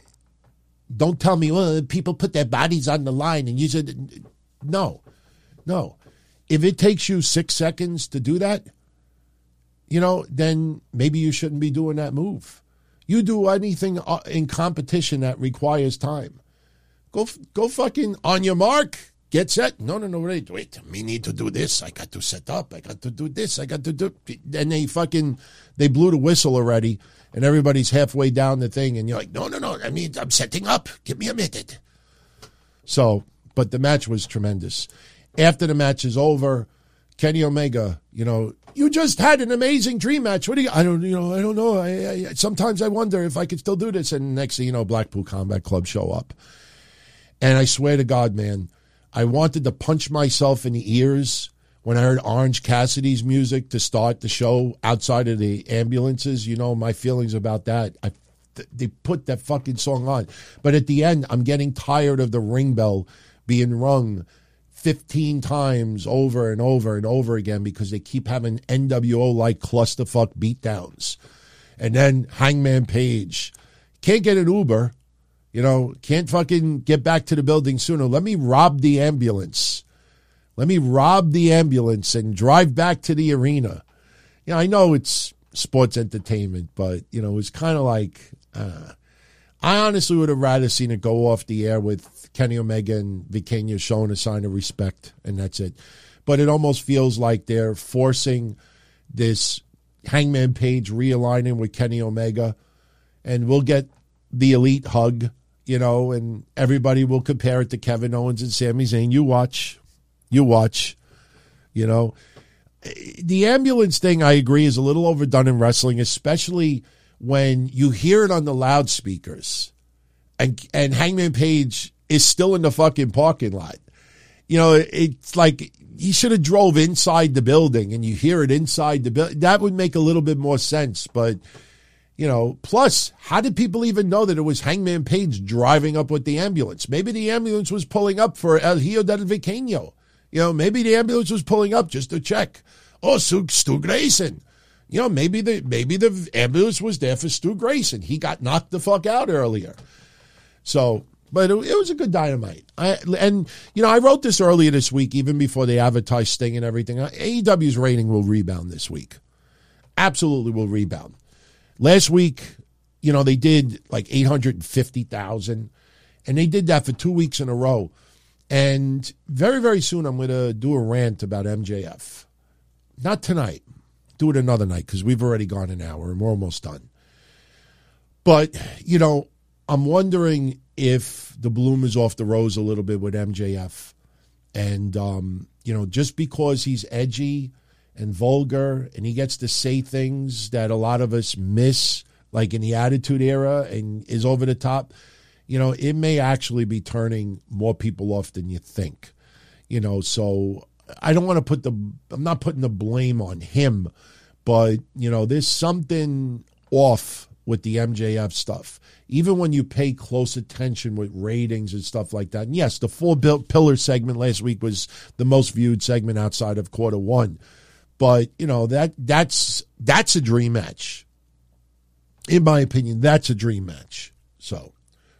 Speaker 3: don't tell me, well, people put their bodies on the line and use it. No, no. If it takes you six seconds to do that, you know, then maybe you shouldn't be doing that move. You do anything in competition that requires time. Go, go fucking on your mark. Get set. No, no, no, wait, wait. We need to do this. I got to set up. I got to do this. I got to do. And they fucking, they blew the whistle already, and everybody's halfway down the thing, and you're like, no, no, no. I mean, I'm setting up. Give me a minute. So, but the match was tremendous. After the match is over, Kenny Omega, you know, you just had an amazing dream match. What do you? I don't, you know, I don't know. I, I sometimes I wonder if I could still do this. And next thing you know, Blackpool Combat Club show up, and I swear to God, man. I wanted to punch myself in the ears when I heard Orange Cassidy's music to start the show outside of the ambulances. You know, my feelings about that. I, they put that fucking song on. But at the end, I'm getting tired of the ring bell being rung fifteen times over and over and over again because they keep having N W O-like clusterfuck beatdowns. And then Hangman Page. Can't get an Uber. You know, can't fucking get back to the building sooner. Let me rob the ambulance. Let me rob the ambulance and drive back to the arena. You know, I know it's sports entertainment, but, you know, it's kind of like, uh, I honestly would have rather seen it go off the air with Kenny Omega and Vicania showing a sign of respect, and that's it. But it almost feels like they're forcing this Hangman Page realigning with Kenny Omega, and we'll get the elite hug, you know, and everybody will compare it to Kevin Owens and Sami Zayn. You watch. You watch. You know. The ambulance thing, I agree, is a little overdone in wrestling, especially when you hear it on the loudspeakers and and Hangman Page is still in the fucking parking lot. You know, it's like he should have drove inside the building and you hear it inside the building. That would make a little bit more sense, but... You know, plus, how did people even know that it was Hangman Page driving up with the ambulance? Maybe the ambulance was pulling up for El Hijo del Viqueño. You know, maybe the ambulance was pulling up just to check. Oh, Stu, Stu Grayson. You know, maybe the maybe the ambulance was there for Stu Grayson. He got knocked the fuck out earlier. So, but it, it was a good Dynamite. I, and, you know, I wrote this earlier this week, even before they advertised Sting and everything. A E W's rating will rebound this week. Absolutely will rebound. Last week, you know, they did like eight hundred fifty thousand, and they did that for two weeks in a row. And very, very soon, I'm going to do a rant about M J F. Not tonight. Do it another night because we've already gone an hour and we're almost done. But, you know, I'm wondering if the bloom is off the rose a little bit with M J F. And, um, you know, just because he's edgy and vulgar, and he gets to say things that a lot of us miss, like in the Attitude Era, and is over the top, you know, it may actually be turning more people off than you think. You know, so I don't want to put the, I'm not putting the blame on him, but, you know, there's something off with the M J F stuff. Even when you pay close attention with ratings and stuff like that. And yes, the Four Pillar segment last week was the most viewed segment outside of quarter one. But, you know, that that's that's a dream match. In my opinion, that's a dream match. So,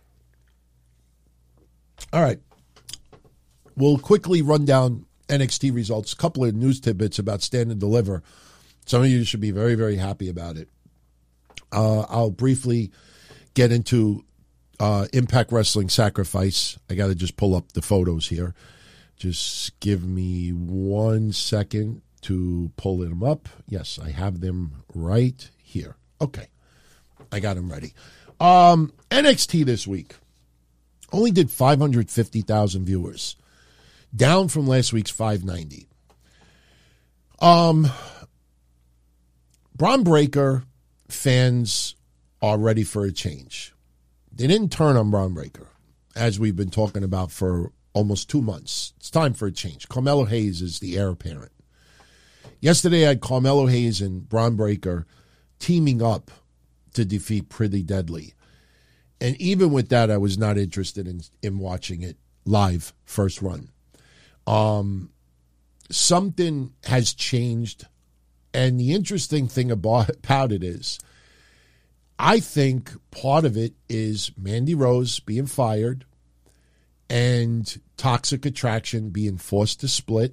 Speaker 3: all right. We'll quickly run down N X T results. A couple of news tidbits about Stand and Deliver. Some of you should be very, very happy about it. Uh, I'll briefly get into uh, Impact Wrestling Sacrifice. I got to just pull up the photos here. Just give me one second to pull them up. Yes, I have them right here. Okay. I got them ready. Um, N X T this week only did five hundred fifty thousand viewers, down from last week's five ninety. Um, Braun Breaker fans are ready for a change. They didn't turn on Braun Breaker, as we've been talking about for almost two months. It's time for a change. Carmelo Hayes is the heir apparent. Yesterday, I had Carmelo Hayes and Braun Breaker teaming up to defeat Pretty Deadly. And even with that, I was not interested in, in watching it live, first run. Um, something has changed. And the interesting thing about, about it is, I think part of it is Mandy Rose being fired and Toxic Attraction being forced to split.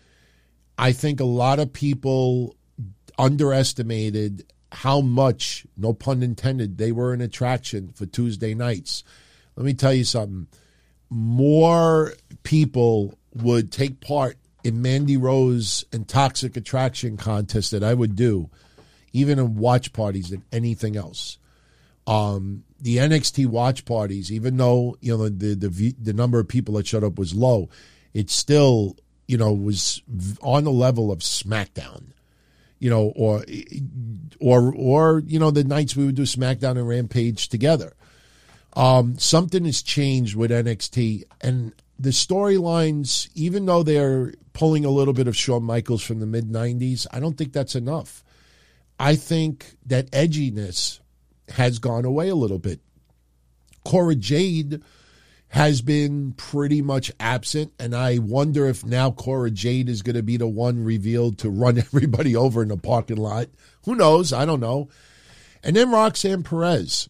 Speaker 3: I think a lot of people underestimated how much, no pun intended, they were an attraction for Tuesday nights. Let me tell you something. More people would take part in Mandy Rose and Toxic Attraction contests that I would do, even in watch parties, than anything else. Um, the N X T watch parties, even though, you know, the, the the number of people that showed up was low, it still, you know, was on the level of SmackDown, you know, or or or you know, the nights we would do SmackDown and Rampage together. Um, something has changed with N X T, and the storylines, even though they're pulling a little bit of Shawn Michaels from the mid nineties, I don't think that's enough. I think that edginess has gone away a little bit. Cora Jade has been pretty much absent, and I wonder if now Cora Jade is going to be the one revealed to run everybody over in the parking lot. Who knows? I don't know. And then Roxanne Perez.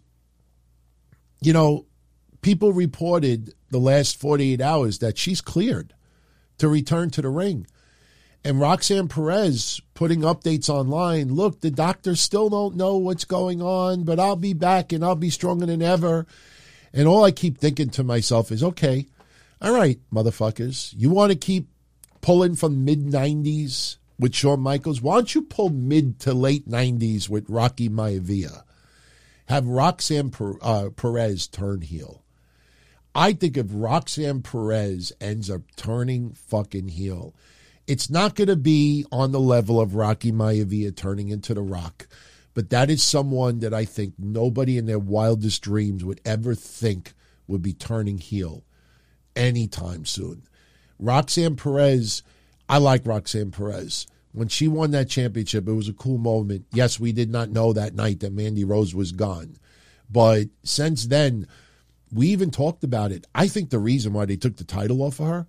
Speaker 3: You know, people reported the last forty-eight hours that she's cleared to return to the ring. And Roxanne Perez putting updates online, look, the doctors still don't know what's going on, but I'll be back and I'll be stronger than ever. And all I keep thinking to myself is, okay, all right, motherfuckers, you want to keep pulling from mid nineties with Shawn Michaels? Why don't you pull mid to late nineties with Rocky Maivia? Have Roxanne per, uh, Perez turn heel. I think if Roxanne Perez ends up turning fucking heel, it's not going to be on the level of Rocky Maivia turning into The Rock, but that is someone that I think nobody in their wildest dreams would ever think would be turning heel anytime soon. Roxanne Perez, I like Roxanne Perez. When she won that championship, it was a cool moment. Yes, we did not know that night that Mandy Rose was gone. But since then, we even talked about it. I think the reason why they took the title off of her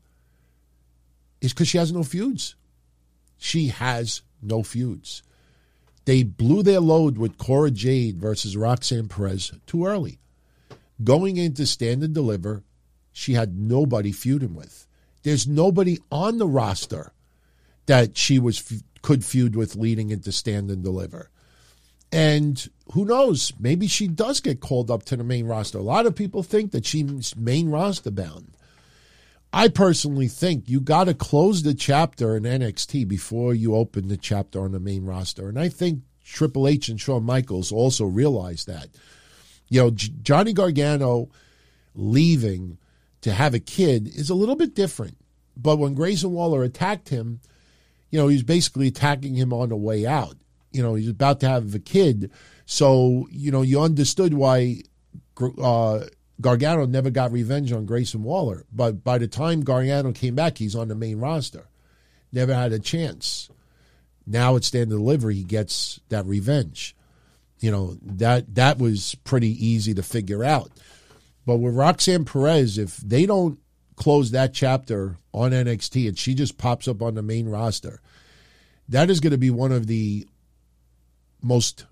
Speaker 3: is because she has no feuds. She has no feuds. They blew their load with Cora Jade versus Roxanne Perez too early. Going into Stand and Deliver, she had nobody feuding with. There's nobody on the roster that she was could feud with leading into Stand and Deliver. And who knows, maybe she does get called up to the main roster. A lot of people think that she's main roster bound. I personally think you got to close the chapter in N X T before you open the chapter on the main roster. And I think Triple H and Shawn Michaels also realized that. You know, J- Johnny Gargano leaving to have a kid is a little bit different. But when Grayson Waller attacked him, you know, he was basically attacking him on the way out. You know, he's about to have a kid. So, you know, you understood why uh, Gargano never got revenge on Grayson Waller. But by the time Gargano came back, he's on the main roster. Never had a chance. Now at Stand and Deliver, he gets that revenge. You know, that that was pretty easy to figure out. But with Roxanne Perez, if they don't close that chapter on N X T and she just pops up on the main roster, that is going to be one of the most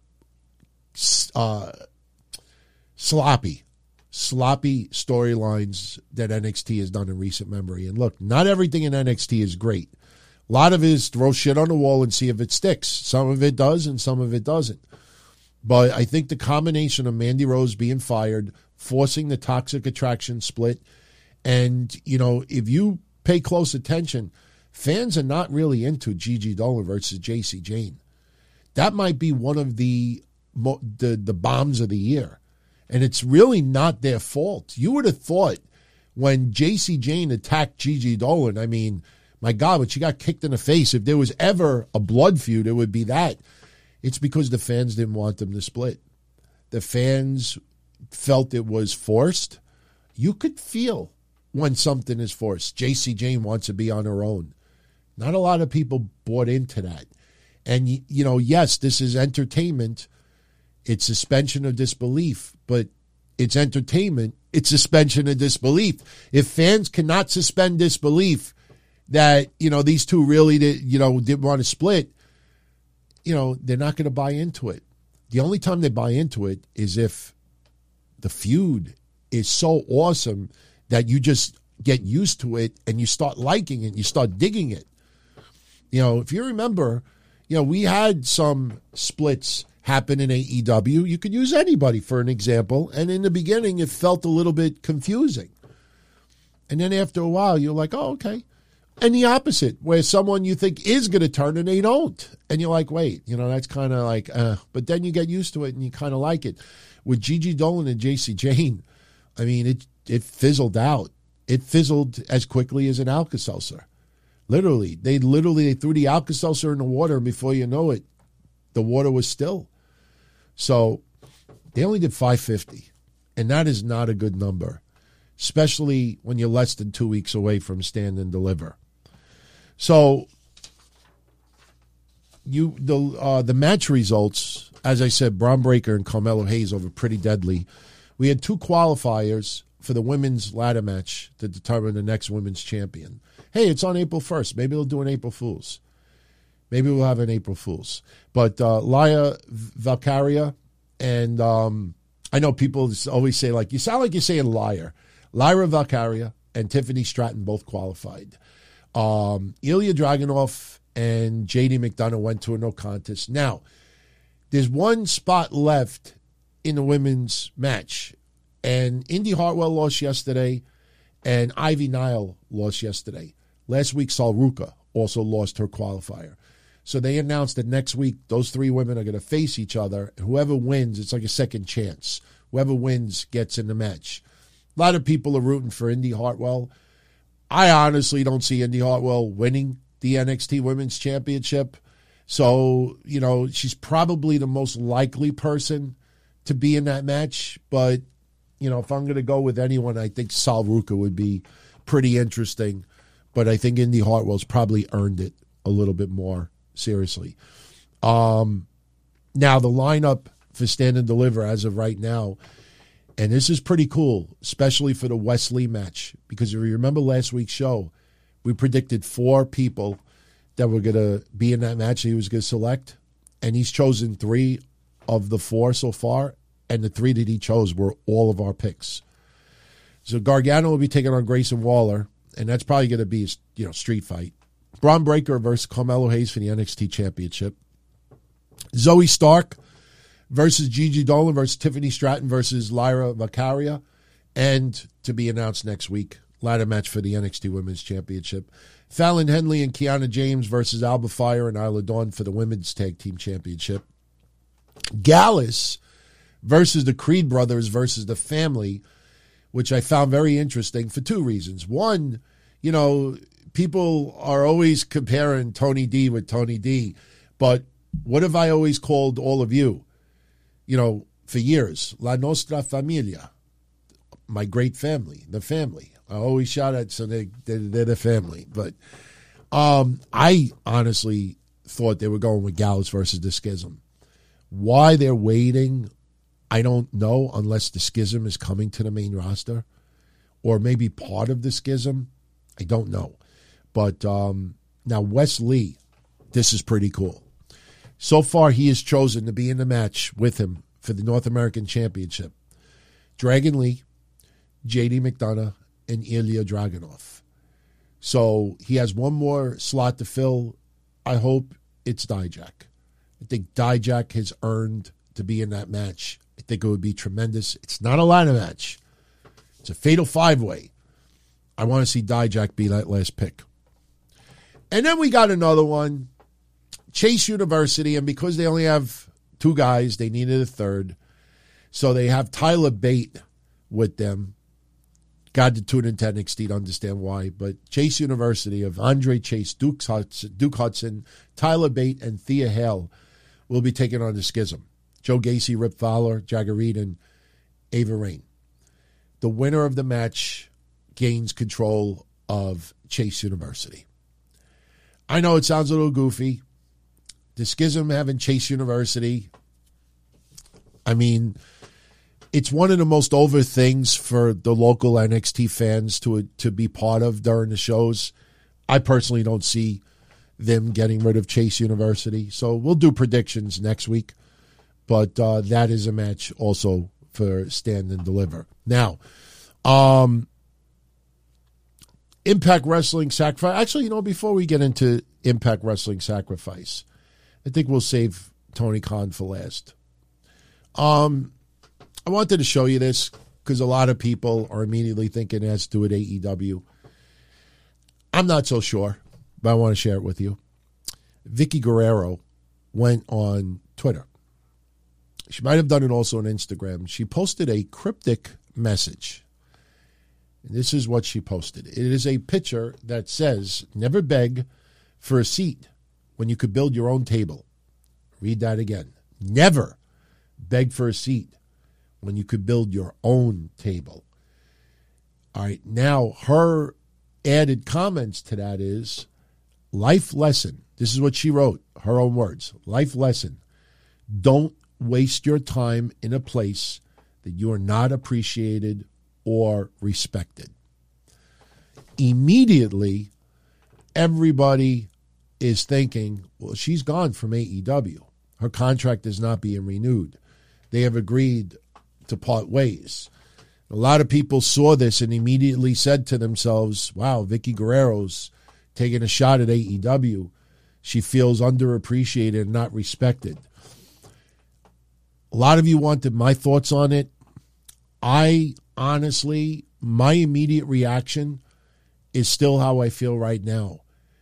Speaker 3: uh, sloppy, sloppy storylines that N X T has done in recent memory. And look, not everything in N X T is great. A lot of it is throw shit on the wall and see if it sticks. Some of it does and some of it doesn't. But I think the combination of Mandy Rose being fired, forcing the Toxic Attraction split, and, you know, if you pay close attention, fans are not really into Gigi Dolan versus J C Jane. That might be one of the, the the bombs of the year. And it's really not their fault. You would have thought when J C Jane attacked Gigi Dolan, I mean, my God, when she got kicked in the face, if there was ever a blood feud, it would be that. It's because the fans didn't want them to split. The fans felt it was forced. You could feel when something is forced. J C Jane wants to be on her own. Not a lot of people bought into that. And, you know, yes, this is entertainment. It's suspension of disbelief, but it's entertainment. It's suspension of disbelief. If fans cannot suspend disbelief, that, you know, these two really did, you know, didn't want to split, you know, they're not going to buy into it. The only time they buy into it is if the feud is so awesome that you just get used to it and you start liking it, you start digging it. You know, if you remember, you know, we had some splits happen in A E W. You could use anybody for an example. And in the beginning, it felt a little bit confusing. And then after a while, you're like, oh, okay. And the opposite, where someone you think is going to turn and they don't. And you're like, wait, you know, that's kind of like, uh, but then you get used to it and you kind of like it. With Gigi Dolan and J C Jane, I mean, it it fizzled out. It fizzled as quickly as an Alka-Seltzer. Literally, they literally they threw the Alka-Seltzer in the water, and before you know it, the water was still. So they only did five fifty, and that is not a good number, especially when you're less than two weeks away from Stand and Deliver. So you the uh, the match results, as I said, Bron Breakker and Carmelo Hayes over Pretty Deadly. We had two qualifiers for the women's ladder match to determine the next women's champion. Hey, it's on April first. Maybe they'll do an April Fool's. Maybe we'll have an April Fool's. But uh, Lyra Valkyria and um, I know people always say, like, you sound like you're saying liar. Lyra Valkyria and Tiffany Stratton both qualified. Um, Ilya Dragunov and J D McDonough went to a no contest. Now, there's one spot left in the women's match, and Indy Hartwell lost yesterday, and Ivy Nile lost yesterday. Last week, Salruka also lost her qualifier. So they announced that next week, those three women are going to face each other, and whoever wins, it's like a second chance. Whoever wins gets in the match. A lot of people are rooting for Indy Hartwell. I honestly don't see Indy Hartwell winning the N X T Women's Championship. So, you know, she's probably the most likely person to be in that match. But, you know, if I'm going to go with anyone, I think Sal Ruka would be pretty interesting. But I think Indy Hartwell's probably earned it a little bit more seriously. Um, now, the lineup for Stand and Deliver as of right now, and this is pretty cool, especially for the Wesley match, because if you remember last week's show, we predicted four people that were going to be in that match that he was going to select, and he's chosen three of the four so far, and the three that he chose were all of our picks. So Gargano will be taking on Grayson Waller, and that's probably going to be a, you know, street fight. Bron Breakker versus Carmelo Hayes for the N X T Championship. Zoe Stark versus Gigi Dolan versus Tiffany Stratton versus Lyra Valkyria, and to be announced next week, ladder match for the N X T Women's Championship. Fallon Henley and Kiana James versus Alba Fire and Isla Dawn for the Women's Tag Team Championship. Gallus versus the Creed Brothers versus the Family, which I found very interesting for two reasons. One, you know, people are always comparing Tony D with Tony D, but what have I always called all of you? You know, for years, La Nostra Familia, my great family, the family. I always shout out, so they, they, they're the family. But um, I honestly thought they were going with Gallus versus the Schism. Why they're waiting, I don't know, unless the Schism is coming to the main roster, or maybe part of the Schism. I don't know. But um, now Wes Lee, this is pretty cool. So far, he has chosen to be in the match with him for the North American Championship. Dragon Lee, J D McDonough, and Ilya Dragunov. So he has one more slot to fill. I hope it's Dijak. I think Dijak has earned to be in that match. I think it would be tremendous. It's not a ladder match. It's a fatal five-way. I want to see Dijak be that last pick. And then we got another one. Chase University, and because they only have two guys, they needed a third. So they have Tyler Bate with them. Got to tune into N X T to understand why. But Chase University of Andre Chase, Duke Hudson, Duke Hudson, Tyler Bate, and Thea Hale will be taking on the Schism. Joe Gacy, Rip Fowler, Jagger Reed, and Ava Rain. The winner of the match gains control of Chase University. I know it sounds a little goofy. The Schism having Chase University, I mean, it's one of the most over things for the local N X T fans to to be part of during the shows. I personally don't see them getting rid of Chase University. So we'll do predictions next week. But uh, that is a match also for Stand and Deliver. Now, um, Impact Wrestling Sacrifice. Actually, you know, before we get into Impact Wrestling Sacrifice, I think we'll save Tony Khan for last. Um, I wanted to show you this because a lot of people are immediately thinking it has to do with A E W. I'm not so sure, but I want to share it with you. Vicky Guerrero went on Twitter. She might have done it also on Instagram. She posted a cryptic message. And this is what she posted. It is a picture that says, never beg for a seat when you could build your own table. Read that again. Never beg for a seat when you could build your own table. All right, now her added comments to that is, life lesson. This is what she wrote, her own words. Life lesson. Don't waste your time in a place that you are not appreciated or respected. Immediately, everybody is thinking, well, she's gone from A E W. Her contract is not being renewed. They have agreed to part ways. A lot of people saw this and immediately said to themselves, wow, Vicky Guerrero's taking a shot at A E W. She feels underappreciated and not respected. A lot of you wanted my thoughts on it. I honestly, my immediate reaction is still how I feel right now.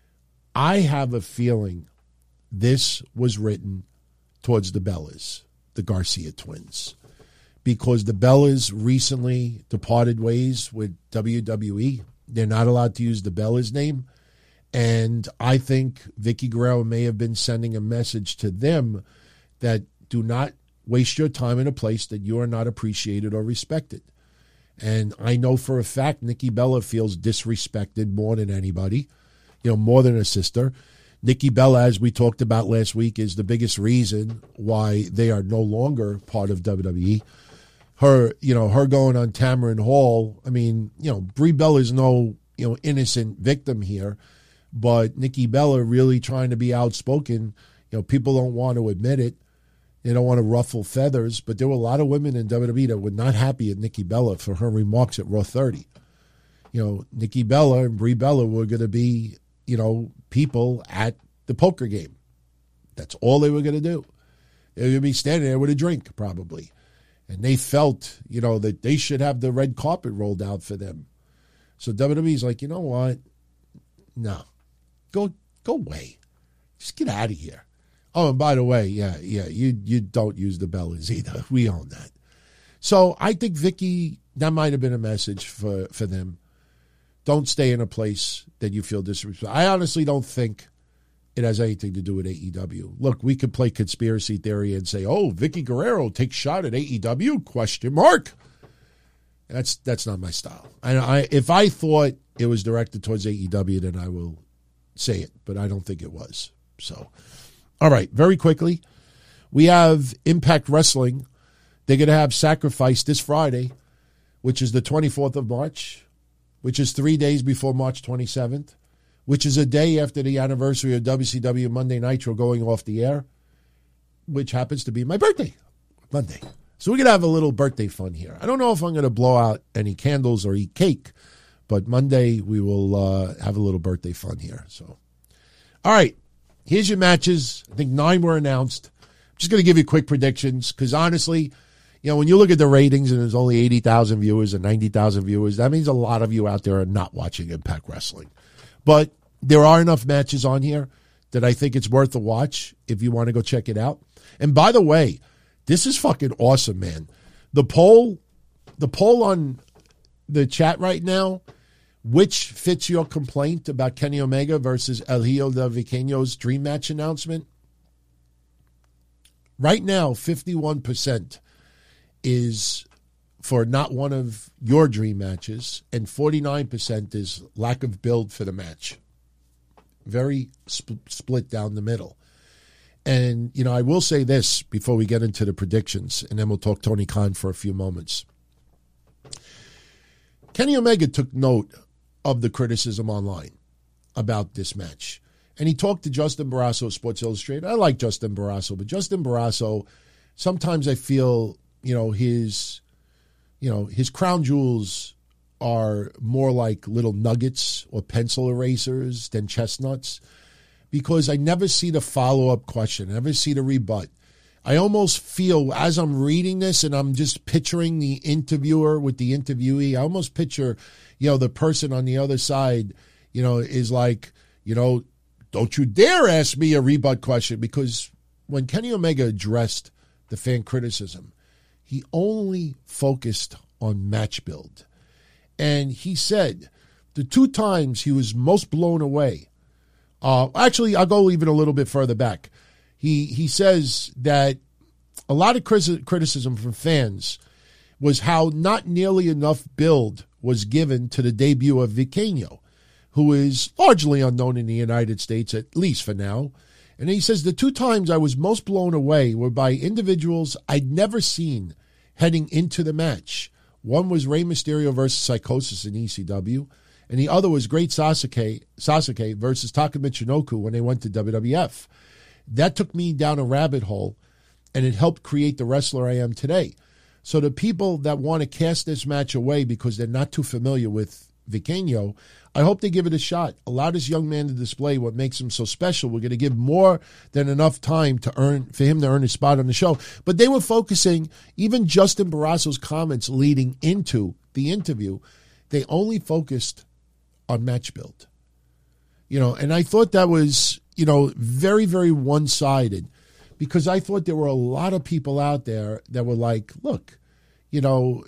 Speaker 3: I have a feeling this was written towards the Bellas, the Garcia twins, because the Bellas recently departed ways with W W E. They're not allowed to use the Bellas name. And I think Vicky Guerrero may have been sending a message to them that do not waste your time in a place that you are not appreciated or respected. And I know for a fact Nikki Bella feels disrespected more than anybody, you know, more than her sister. Nikki Bella, as we talked about last week, is the biggest reason why they are no longer part of W W E. Her, you know, her going on Tamron Hall, I mean, you know, Brie Bella is no, you know, innocent victim here, but Nikki Bella really trying to be outspoken. You know, people don't want to admit it. They don't want to ruffle feathers, but there were a lot of women in W W E that were not happy at Nikki Bella for her remarks at Raw thirty. You know, Nikki Bella and Brie Bella were going to be, you know, people at the poker game. That's all they were going to do. They were going to be standing there with a drink, probably. And they felt, you know, that they should have the red carpet rolled out for them. So W W E's like, you know what? No. Go go away. Just get out of here. Oh, and by the way, yeah, yeah, you you don't use the Bellas either. We own that. So I think Vicky, that might have been a message for, for them. Don't stay in a place that you feel disrespected. I honestly don't think it has anything to do with A E W. Look, we could play conspiracy theory and say, oh, Vicky Guerrero takes shot at A E W, question mark. That's that's not my style. I, I if I thought it was directed towards A E W, then I will say it, but I don't think it was. So, all right, very quickly, we have Impact Wrestling. They're going to have Sacrifice this Friday, which is the twenty-fourth of March, which is three days before March twenty-seventh, which is a day after the anniversary of W C W Monday Nitro going off the air, which happens to be my birthday, Monday. So we're going to have a little birthday fun here. I don't know if I'm going to blow out any candles or eat cake, but Monday we will uh, have a little birthday fun here. So, all right, here's your matches. I think nine were announced. I'm just going to give you quick predictions because honestly, you know, when you look at the ratings and there's only eighty thousand viewers and ninety thousand viewers, that means a lot of you out there are not watching Impact Wrestling. But there are enough matches on here that I think it's worth a watch if you want to go check it out. And by the way, this is fucking awesome, man. The poll, the poll on the chat right now, which fits your complaint about Kenny Omega versus El Hijo del Viqueño's dream match announcement? Right now, fifty-one percent is for not one of your dream matches, and forty-nine percent is lack of build for the match. Very sp- split down the middle. And, you know, I will say this before we get into the predictions, and then we'll talk Tony Khan for a few moments. Kenny Omega took note of the criticism online. about this match. And he talked to Justin Barrasso of Sports Illustrated. I like Justin Barrasso, but Justin Barrasso, sometimes I feel, you know, his, you know, his crown jewels are more like little nuggets or pencil erasers than chestnuts, because I never see the follow-up question. I never see the rebut. I almost feel, as I'm reading this and I'm just picturing the interviewer with the interviewee, I almost picture, you know, the person on the other side, you know, is like, you know, don't you dare ask me a rebut question, because when Kenny Omega addressed the fan criticism, he only focused on match build. And he said the two times he was most blown away, uh, actually, I'll go even a little bit further back. He he says that a lot of criticism from fans was how not nearly enough build was given to the debut of Vikingo, who is largely unknown in the United States, at least for now. And he says the two times I was most blown away were by individuals I'd never seen heading into the match. One was Rey Mysterio versus Psychosis in E C W, and the other was Great Sasuke, Sasuke versus Taka Michinoku when they went to W W F. That took me down a rabbit hole, and it helped create the wrestler I am today. So the people that want to cast this match away because they're not too familiar with Vikingo, I hope they give it a shot. Allow this young man to display what makes him so special. We're going to give more than enough time to earn for him to earn his spot on the show. But they were focusing, even Justin Barrasso's comments leading into the interview, they only focused on match build. You know, and I thought that was, you know, very, very one-sided, because I thought there were a lot of people out there that were like, look, you know,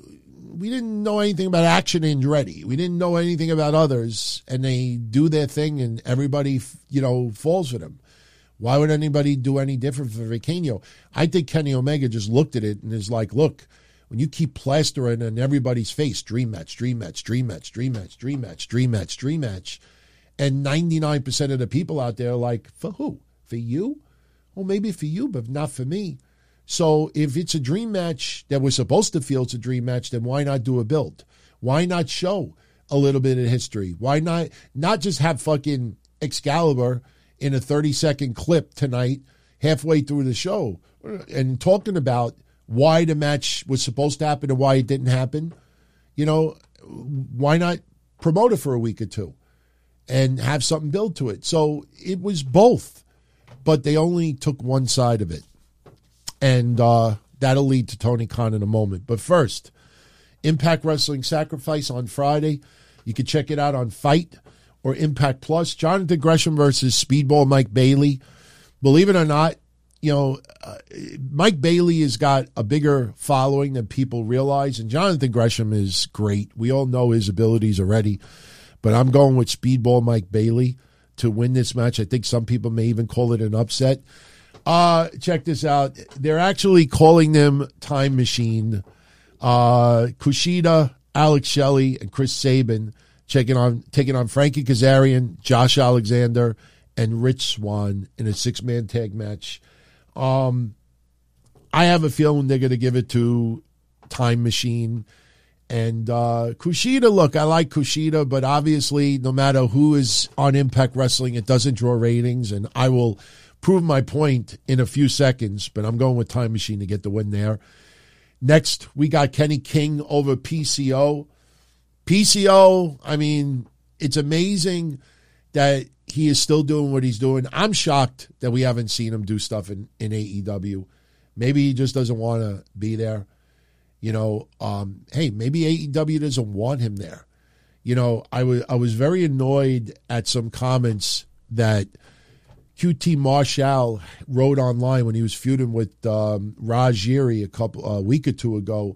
Speaker 3: we didn't know anything about Action Andretti. We didn't know anything about others, and they do their thing, and everybody, you know, falls for them. Why would anybody do any different for Vikingo? I think Kenny Omega just looked at it and is like, look, when you keep plastering in everybody's face, dream match, dream match, dream match, dream match, dream match, dream match, dream match, and ninety-nine percent of the people out there are like, for who? For you? Well, maybe for you, but not for me. So if it's a dream match that we're supposed to feel it's a dream match, then why not do a build? Why not show a little bit of history? Why not not just have fucking Excalibur in a thirty-second clip tonight halfway through the show and talking about why the match was supposed to happen and why it didn't happen? You know, why not promote it for a week or two and have something built to it? So it was both, but they only took one side of it. And uh, that'll lead to Tony Khan in a moment. But first, Impact Wrestling Sacrifice on Friday. You can check it out on Fight or Impact Plus. Jonathan Gresham versus Speedball Mike Bailey. Believe it or not, you know, uh, Mike Bailey has got a bigger following than people realize. And Jonathan Gresham is great. We all know his abilities already. But I'm going with Speedball Mike Bailey to win this match. I think some people may even call it an upset. Uh, check this out. They're actually calling them Time Machine. Uh, Kushida, Alex Shelley, and Chris Sabin checking on, taking on Frankie Kazarian, Josh Alexander, and Rich Swann in a six-man tag match. Um, I have a feeling they're going to give it to Time Machine. And uh, Kushida, look, I like Kushida, but obviously no matter who is on Impact Wrestling, it doesn't draw ratings, and I will prove my point in a few seconds, but I'm going with Time Machine to get the win there. Next, we got Kenny King over P C O. P C O, I mean, it's amazing that he is still doing what he's doing. I'm shocked that we haven't seen him do stuff in, in A E W. Maybe he just doesn't want to be there. You know, um, hey, maybe A E W doesn't want him there. You know, I was I was very annoyed at some comments that Q T Marshall wrote online when he was feuding with um, Raj Giri a couple a week or two ago,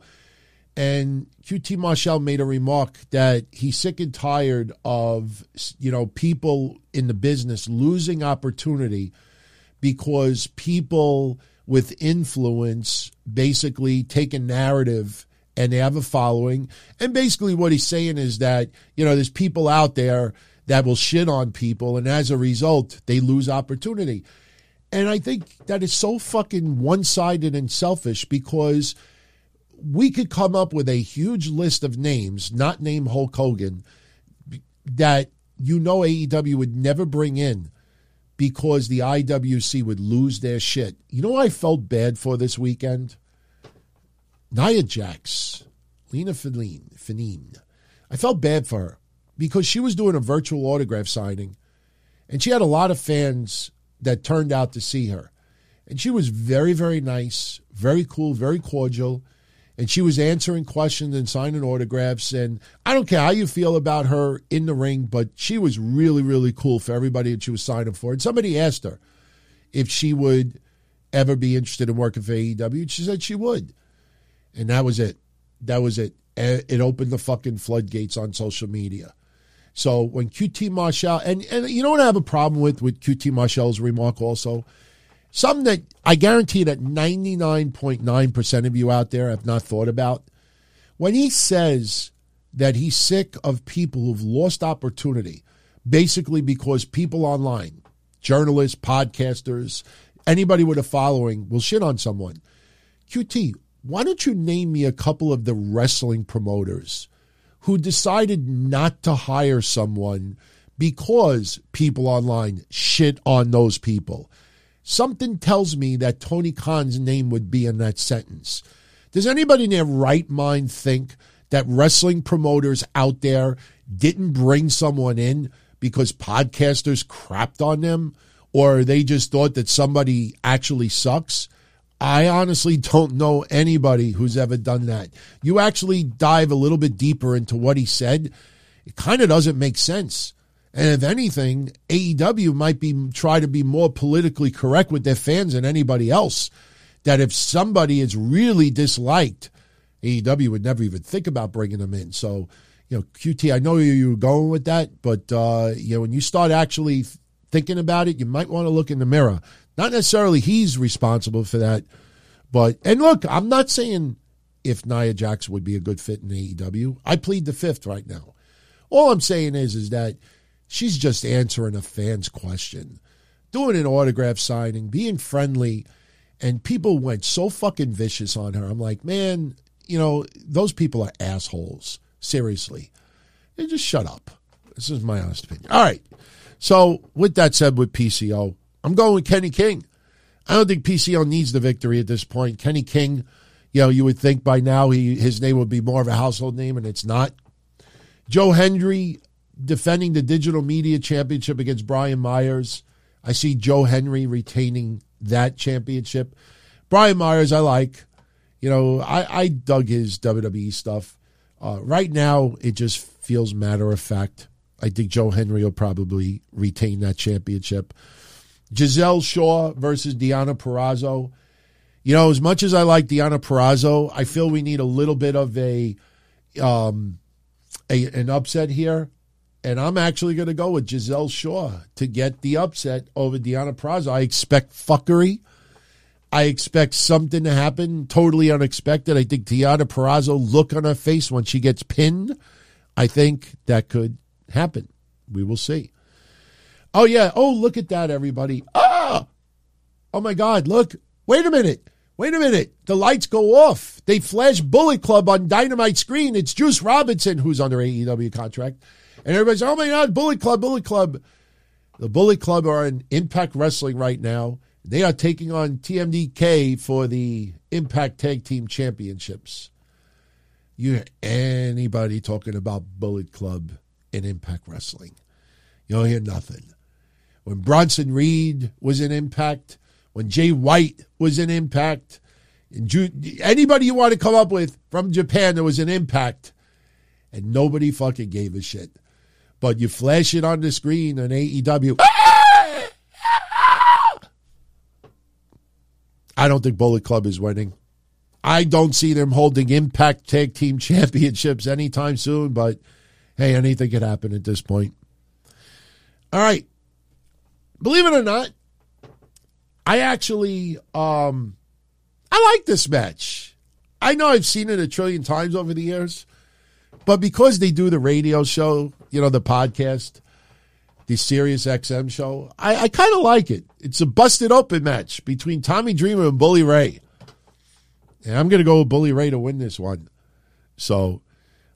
Speaker 3: and Q T Marshall made a remark that he's sick and tired of, you know, people in the business losing opportunity because people with influence basically take a narrative and they have a following. And basically what he's saying is that, you know, there's people out there that will shit on people, and as a result, they lose opportunity. And I think that is so fucking one-sided and selfish, because we could come up with a huge list of names, not name Hulk Hogan, that you know A E W would never bring in because the I W C would lose their shit. You know what I felt bad for this weekend? Nia Jax, Lena Finine, Finine. I felt bad for her because she was doing a virtual autograph signing, and she had a lot of fans that turned out to see her. And she was very, very nice, very cool, very cordial, and she was answering questions and signing autographs. And I don't care how you feel about her in the ring, but she was really, really cool for everybody that she was signing for. And somebody asked her if she would ever be interested in working for A E W, and she said she would. And that was it. That was it. It opened the fucking floodgates on social media. So when Q T Marshall, and, and you know what I have a problem with, with Q T Marshall's remark also? Something that I guarantee that ninety-nine point nine percent of you out there have not thought about. When he says that he's sick of people who've lost opportunity, basically because people online, journalists, podcasters, anybody with a following will shit on someone. Q T, why don't you name me a couple of the wrestling promoters who decided not to hire someone because people online shit on those people? Something tells me that Tony Khan's name would be in that sentence. Does anybody in their right mind think that wrestling promoters out there didn't bring someone in because podcasters crapped on them, or they just thought that somebody actually sucks? I honestly don't know anybody who's ever done that. You actually dive a little bit deeper into what he said, it kind of doesn't make sense. And if anything, A E W might be try to be more politically correct with their fans than anybody else. That if somebody is really disliked, A E W would never even think about bringing them in. So, you know, Q T, I know you were going with that, but, uh, you know, when you start actually thinking about it, you might want to look in the mirror. Not necessarily he's responsible for that, but, and look, I'm not saying if Nia Jax would be a good fit in A E W. I plead the fifth right now. All I'm saying is, is that she's just answering a fan's question, doing an autograph signing, being friendly, and people went so fucking vicious on her. I'm like, man, you know, those people are assholes. Seriously. They just shut up. This is my honest opinion. All right. So with that said, with P C O, I'm going with Kenny King. I don't think P C O needs the victory at this point. Kenny King, you know, you would think by now he his name would be more of a household name, and it's not. Joe Hendry defending the Digital Media Championship against Brian Myers. I see Joe Hendry retaining that championship. Brian Myers, I like. You know, I, I dug his W W E stuff. Uh, right now, it just feels matter of fact. I think Joe Hendry will probably retain that championship. Giselle Shaw versus Deonna Purrazzo. You know, as much as I like Deonna Purrazzo, I feel we need a little bit of a, um, a an upset here. And I'm actually going to go with Giselle Shaw to get the upset over Deonna Purrazzo. I expect fuckery. I expect something to happen totally unexpected. I think Deonna Purrazzo look on her face when she gets pinned. I think that could happen. We will see. Oh, yeah. Oh, look at that, everybody. Ah! Oh, my God. Look. Wait a minute. Wait a minute. The lights go off. They flash Bullet Club on Dynamite screen. It's Juice Robinson, who's under A E W contract. And everybody's, oh, my God, Bullet Club, Bullet Club. The Bullet Club are in Impact Wrestling right now. They are taking on T M D K for the Impact Tag Team Championships. You hear anybody talking about Bullet Club in Impact Wrestling, you don't hear nothing. When Bronson Reed was in Impact, when Jay White was in Impact, and Ju- anybody you want to come up with from Japan that was in Impact, and nobody fucking gave a shit. But you flash it on the screen on A E W. I don't think Bullet Club is winning. I don't see them holding Impact Tag Team Championships anytime soon, but hey, anything could happen at this point. All right. Believe it or not, I actually, um, I like this match. I know I've seen it a trillion times over the years, but because they do the radio show, you know, the podcast, the Sirius X M show, I, I kind of like it. It's a busted open match between Tommy Dreamer and Bully Ray. And I'm going to go with Bully Ray to win this one. So,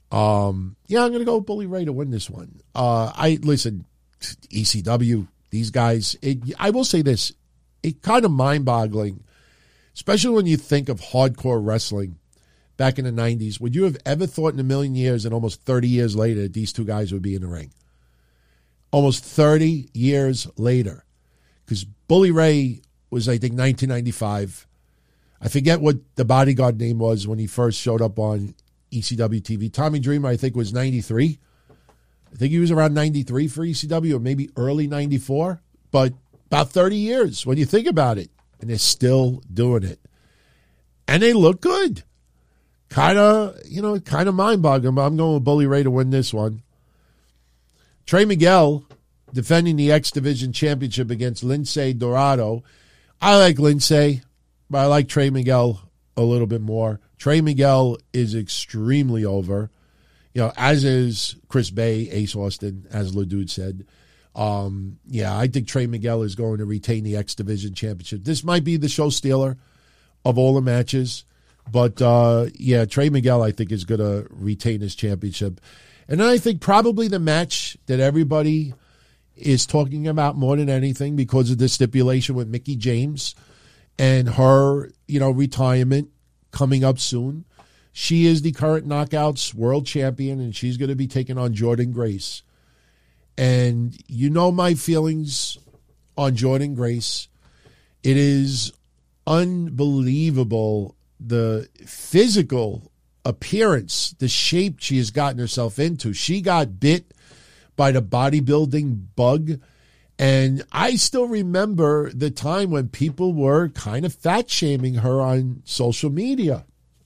Speaker 3: Um, yeah, I'm going to go with Bully Ray to win this one. Uh, I listen, E C W, these guys. It, I will say this: it kind of mind-boggling, especially when you think of hardcore wrestling back in the nineties. Would you have ever thought in a million years, and almost thirty years later, that these two guys would be in the ring? Almost thirty years later, because Bully Ray was, I think, nineteen ninety-five. I forget what the bodyguard name was when he first showed up on E C W T V. Tommy Dreamer, I think, was ninety-three. I think he was around ninety-three for E C W, or maybe early ninety-four. But about thirty years when you think about it. And they're still doing it. And they look good. Kind of, you know, kind of mind-boggling. But I'm going with Bully Ray to win this one. Trey Miguel defending the X Division Championship against Lince Dorado. I like Lince, but I like Trey Miguel a little bit more. Trey Miguel is extremely over, you know, as is Chris Bay, Ace Austin, as LeDude said. Um, yeah, I think Trey Miguel is going to retain the X Division Championship. This might be the show stealer of all the matches, but uh, yeah, Trey Miguel, I think, is going to retain his championship. And then I think probably the match that everybody is talking about more than anything because of the stipulation with Mickie James and her, you know, retirement coming up soon. She is the current Knockouts world champion, and she's going to be taking on Jordynne Grace. And you know my feelings on Jordynne Grace. It is unbelievable, the physical appearance, the shape she has gotten herself into. She got bit by the bodybuilding bug. And I still remember the time when people were kind of fat shaming her on social media.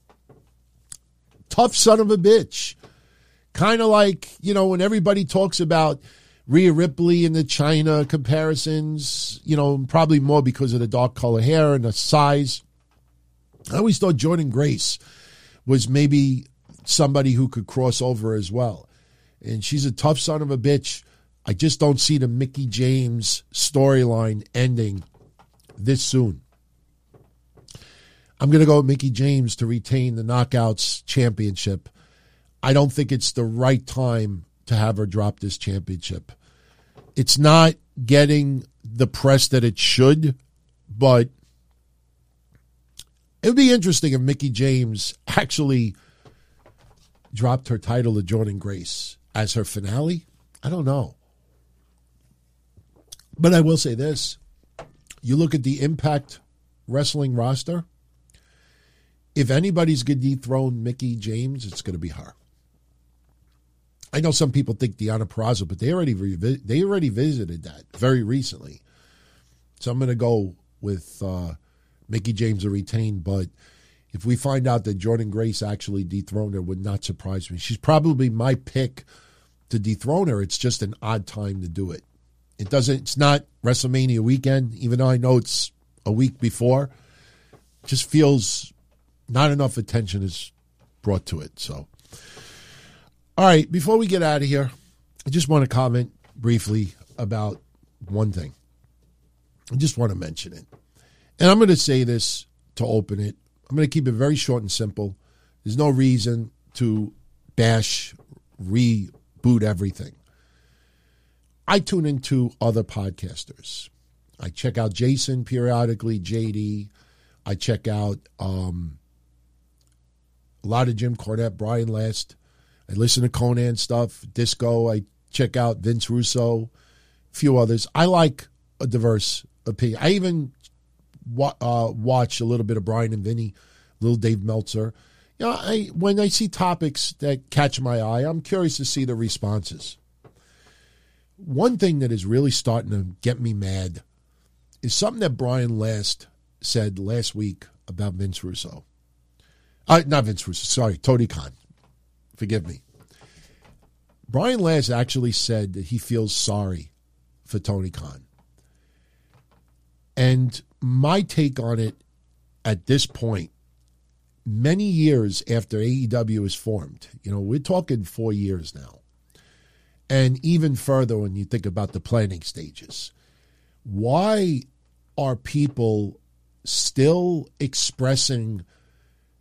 Speaker 3: Tough son of a bitch. Kind of like, you know, when everybody talks about Rhea Ripley and the China comparisons, you know, probably more because of the dark color hair and the size. I always thought Jordynne Grace was maybe somebody who could cross over as well. And she's a tough son of a bitch. I just don't see the Mickie James storyline ending this soon. I'm going to go with Mickie James to retain the Knockouts championship. I don't think it's the right time to have her drop this championship. It's not getting the press that it should, but it would be interesting if Mickie James actually dropped her title to Jordynne Grace as her finale. I don't know. But I will say this. You look at the Impact Wrestling roster. If anybody's going to dethrone Mickie James, it's going to be her. I know some people think Deonna Purrazzo, but they already revi- they already visited that very recently. So I'm going to go with uh, Mickie James to retain. But if we find out that Jordynne Grace actually dethroned her, it would not surprise me. She's probably my pick to dethrone her. It's just an odd time to do it. It doesn't. It's not WrestleMania weekend, even though I know it's a week before. It just feels not enough attention is brought to it. So, all right, before we get out of here, I just want to comment briefly about one thing. I just want to mention it. And I'm going to say this to open it. I'm going to keep it very short and simple. There's no reason to bash, reboot everything. I tune into other podcasters. I check out Jason periodically, J D. I check out um, a lot of Jim Cornette, Brian Last. I listen to Conan stuff, Disco. I check out Vince Russo, a few others. I like a diverse opinion. I even wa- uh, watch a little bit of Brian and Vinny, little Dave Meltzer. You know, I, when I see topics that catch my eye, I'm curious to see the responses. One thing that is really starting to get me mad is something that Brian Last said last week about Vince Russo. Uh, not Vince Russo, sorry, Tony Khan. Forgive me. Brian Last actually said that he feels sorry for Tony Khan. And my take on it at this point, many years after A E W is formed, you know, we're talking four years now. And even further when you think about the planning stages, why are people still expressing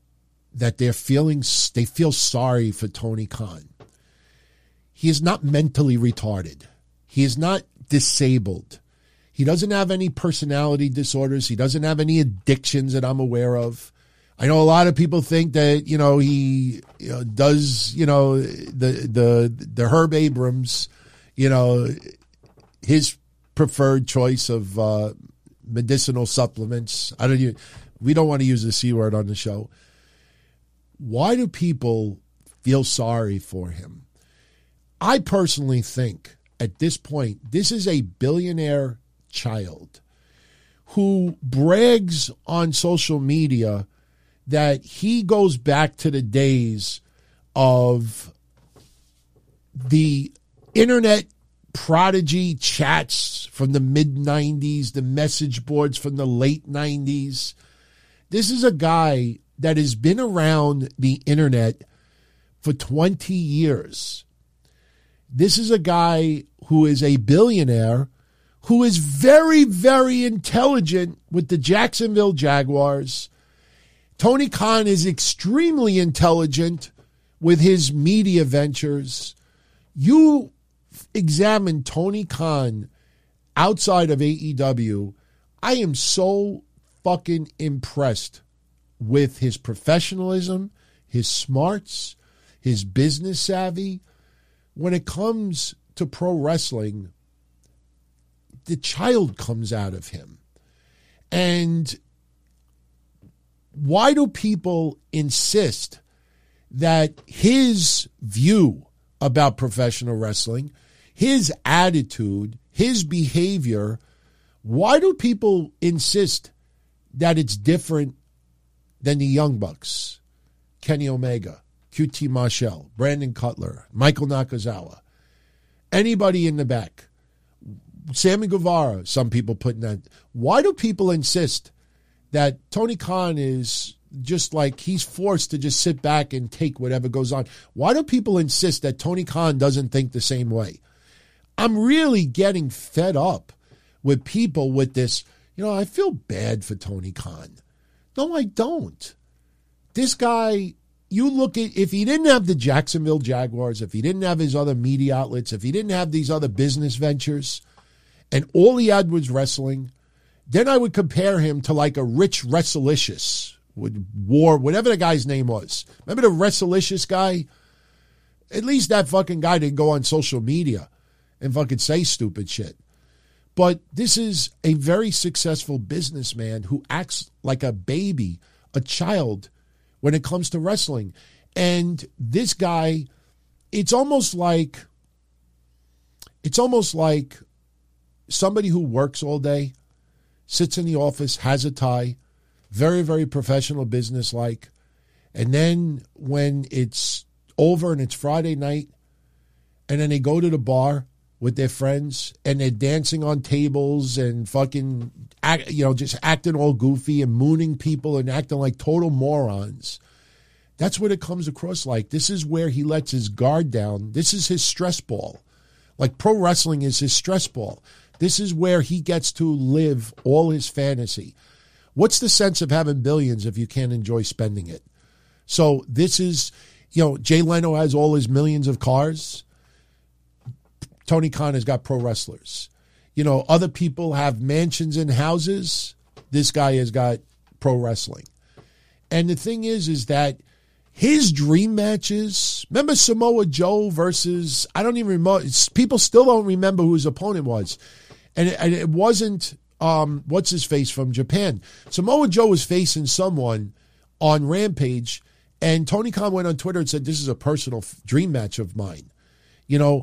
Speaker 3: that they're feeling, they feel sorry for Tony Khan. He is not mentally retarded. He is not disabled. He doesn't have any personality disorders. He doesn't have any addictions that I'm aware of. I know a lot of people think that, you know, he you know, does, you know, the the the Herb Abrams, you know, his preferred choice of uh, medicinal supplements. I don't. We don't want to use the C word on the show. Why do people feel sorry for him? I personally think at this point, this is a billionaire child who brags on social media that he goes back to the days of the internet prodigy chats from the mid nineties, the message boards from the late nineties. This is a guy that has been around the internet for twenty years. This is a guy who is a billionaire who is very, very intelligent with the Jacksonville Jaguars. Tony Khan is extremely intelligent with his media ventures. You examine Tony Khan outside of A E W, I am so fucking impressed with his professionalism, his smarts, his business savvy. When it comes to pro wrestling, the child comes out of him. And why do people insist that his view about professional wrestling, his attitude, his behavior, why do people insist that it's different than the Young Bucks, Kenny Omega, Q T Marshall, Brandon Cutler, Michael Nakazawa, anybody in the back, Sammy Guevara, some people putting that. Why do people insist that Tony Khan is just like he's forced to just sit back and take whatever goes on? Why do people insist that Tony Khan doesn't think the same way? I'm really getting fed up with people with this, you know, I feel bad for Tony Khan. No, I don't. This guy, you look at, if he didn't have the Jacksonville Jaguars, if he didn't have his other media outlets, if he didn't have these other business ventures, and all he had was wrestling, then I would compare him to like a Rich Wrestlicious, with War, whatever the guy's name was. Remember the Wrestlicious guy? At least that fucking guy didn't go on social media and fucking say stupid shit. But this is a very successful businessman who acts like a baby, a child, when it comes to wrestling. And this guy, it's almost like, it's almost like somebody who works all day, sits in the office, has a tie, very, very professional, business-like. And then when it's over and it's Friday night, and then they go to the bar with their friends, and they're dancing on tables and fucking, act, you know, just acting all goofy and mooning people and acting like total morons. That's what it comes across like. This is where he lets his guard down. This is his stress ball. Like pro wrestling is his stress ball. This is where he gets to live all his fantasy. What's the sense of having billions if you can't enjoy spending it? So this is, you know, Jay Leno has all his millions of cars. Tony Khan has got pro wrestlers. You know, other people have mansions and houses. This guy has got pro wrestling. And the thing is, is that his dream matches, remember Samoa Joe versus, I don't even remember, people still don't remember who his opponent was. And it, and it wasn't, um, what's his face from Japan. Samoa Joe was facing someone on Rampage, and Tony Khan went on Twitter and said, this is a personal dream match of mine. You know,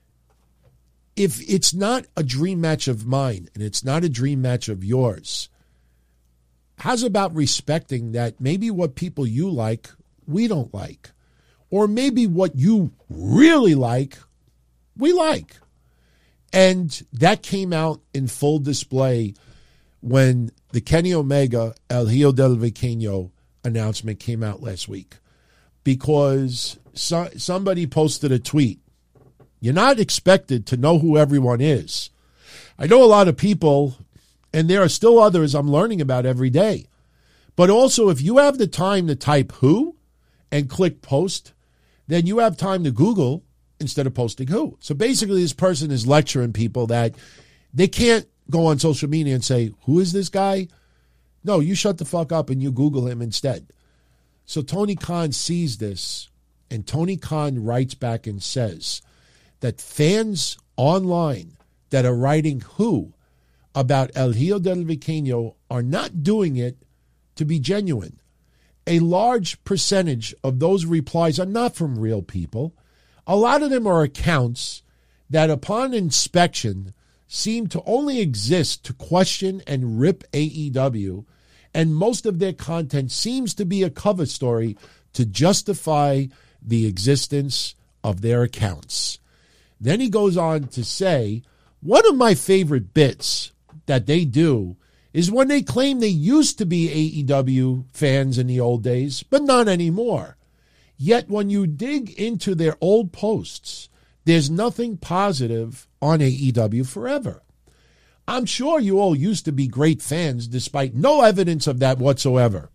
Speaker 3: if it's not a dream match of mine and it's not a dream match of yours, how's about respecting that maybe what people you like, we don't like? Or maybe what you really like, we like. And that came out in full display when the Kenny Omega El Hijo del Vikingo announcement came out last week. Because so, somebody posted a tweet. You're not expected to know who everyone is. I know a lot of people, and there are still others I'm learning about every day. But also, if you have the time to type who, and click post, then you have time to Google instead of posting who. So basically this person is lecturing people that they can't go on social media and say, who is this guy? No, you shut the fuck up and you Google him instead. So Tony Khan sees this, and Tony Khan writes back and says that fans online that are writing who about El Hijo del Viqueño are not doing it to be genuine. A large percentage of those replies are not from real people. A lot of them are accounts that upon inspection seem to only exist to question and rip A E W, and most of their content seems to be a cover story to justify the existence of their accounts. Then he goes on to say, one of my favorite bits that they do is when they claim they used to be A E W fans in the old days, but not anymore. Yet when you dig into their old posts, there's nothing positive on A E W forever. I'm sure you all used to be great fans despite no evidence of that whatsoever.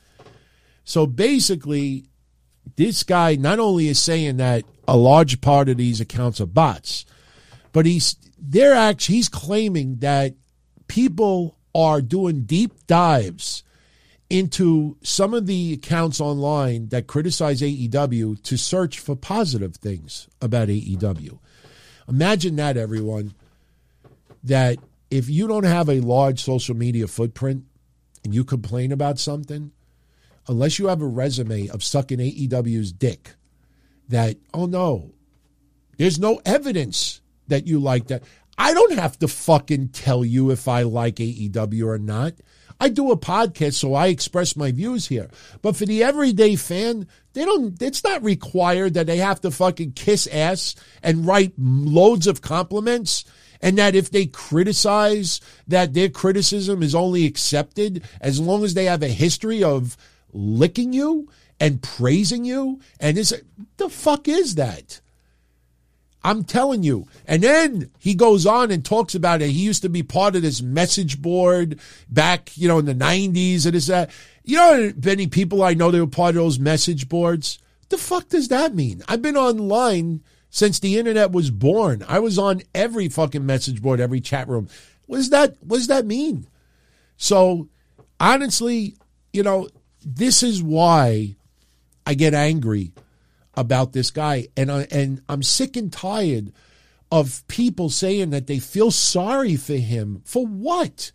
Speaker 3: So basically, this guy not only is saying that a large part of these accounts are bots, but he's they're actually he's claiming that people are doing deep dives into some of the accounts online that criticize A E W to search for positive things about A E W. Imagine that, everyone, that if you don't have a large social media footprint and you complain about something, unless you have a resume of sucking A E W's dick, that, oh no, there's no evidence that you like that. I don't have to fucking tell you if I like A E W or not. I do a podcast, so I express my views here. But for the everyday fan, they don't. It's not required that they have to fucking kiss ass and write loads of compliments, and that if they criticize, that their criticism is only accepted as long as they have a history of licking you and praising you. And it's, the fuck is that? I'm telling you. And then he goes on and talks about it. He used to be part of this message board back, you know, in the nineties and this, that. You know, many people I know, they were part of those message boards. The fuck does that mean? I've been online since the internet was born. I was on every fucking message board, every chat room. What does that, what does that mean? So honestly, you know, this is why I get angry about this guy. And, I, and I'm sick and tired of people saying that they feel sorry for him. For what?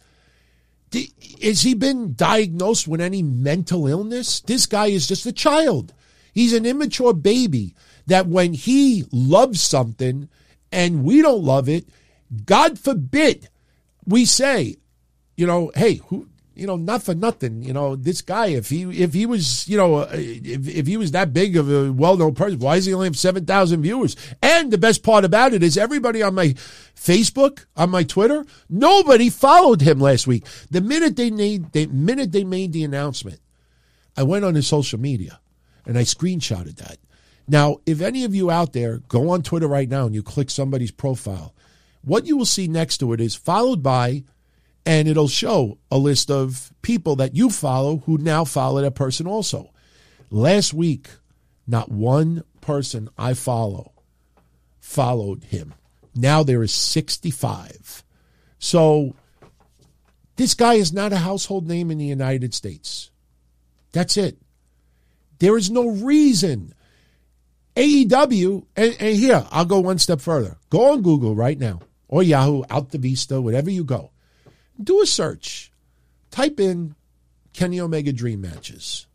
Speaker 3: Has he been diagnosed with any mental illness? This guy is just a child. He's an immature baby that when he loves something and we don't love it, God forbid we say, you know, hey, who, you know, not for nothing, you know, this guy, if he if he was, you know, if, if he was that big of a well-known person, why does he only have seven thousand viewers? And the best part about it is everybody on my Facebook, on my Twitter, nobody followed him last week. The minute they made, the minute they made the announcement, I went on his social media and I screenshotted that. Now, if any of you out there go on Twitter right now and you click somebody's profile, what you will see next to it is followed by, and it'll show a list of people that you follow who now follow that person also. Last week, not one person I follow followed him. Now there is sixty-five. So this guy is not a household name in the United States. That's it. There is no reason. A E W, and, and here, I'll go one step further. Go on Google right now, or Yahoo, Alta Vista, wherever you go. Do a search. Type in Kenny Omega Dream Matches.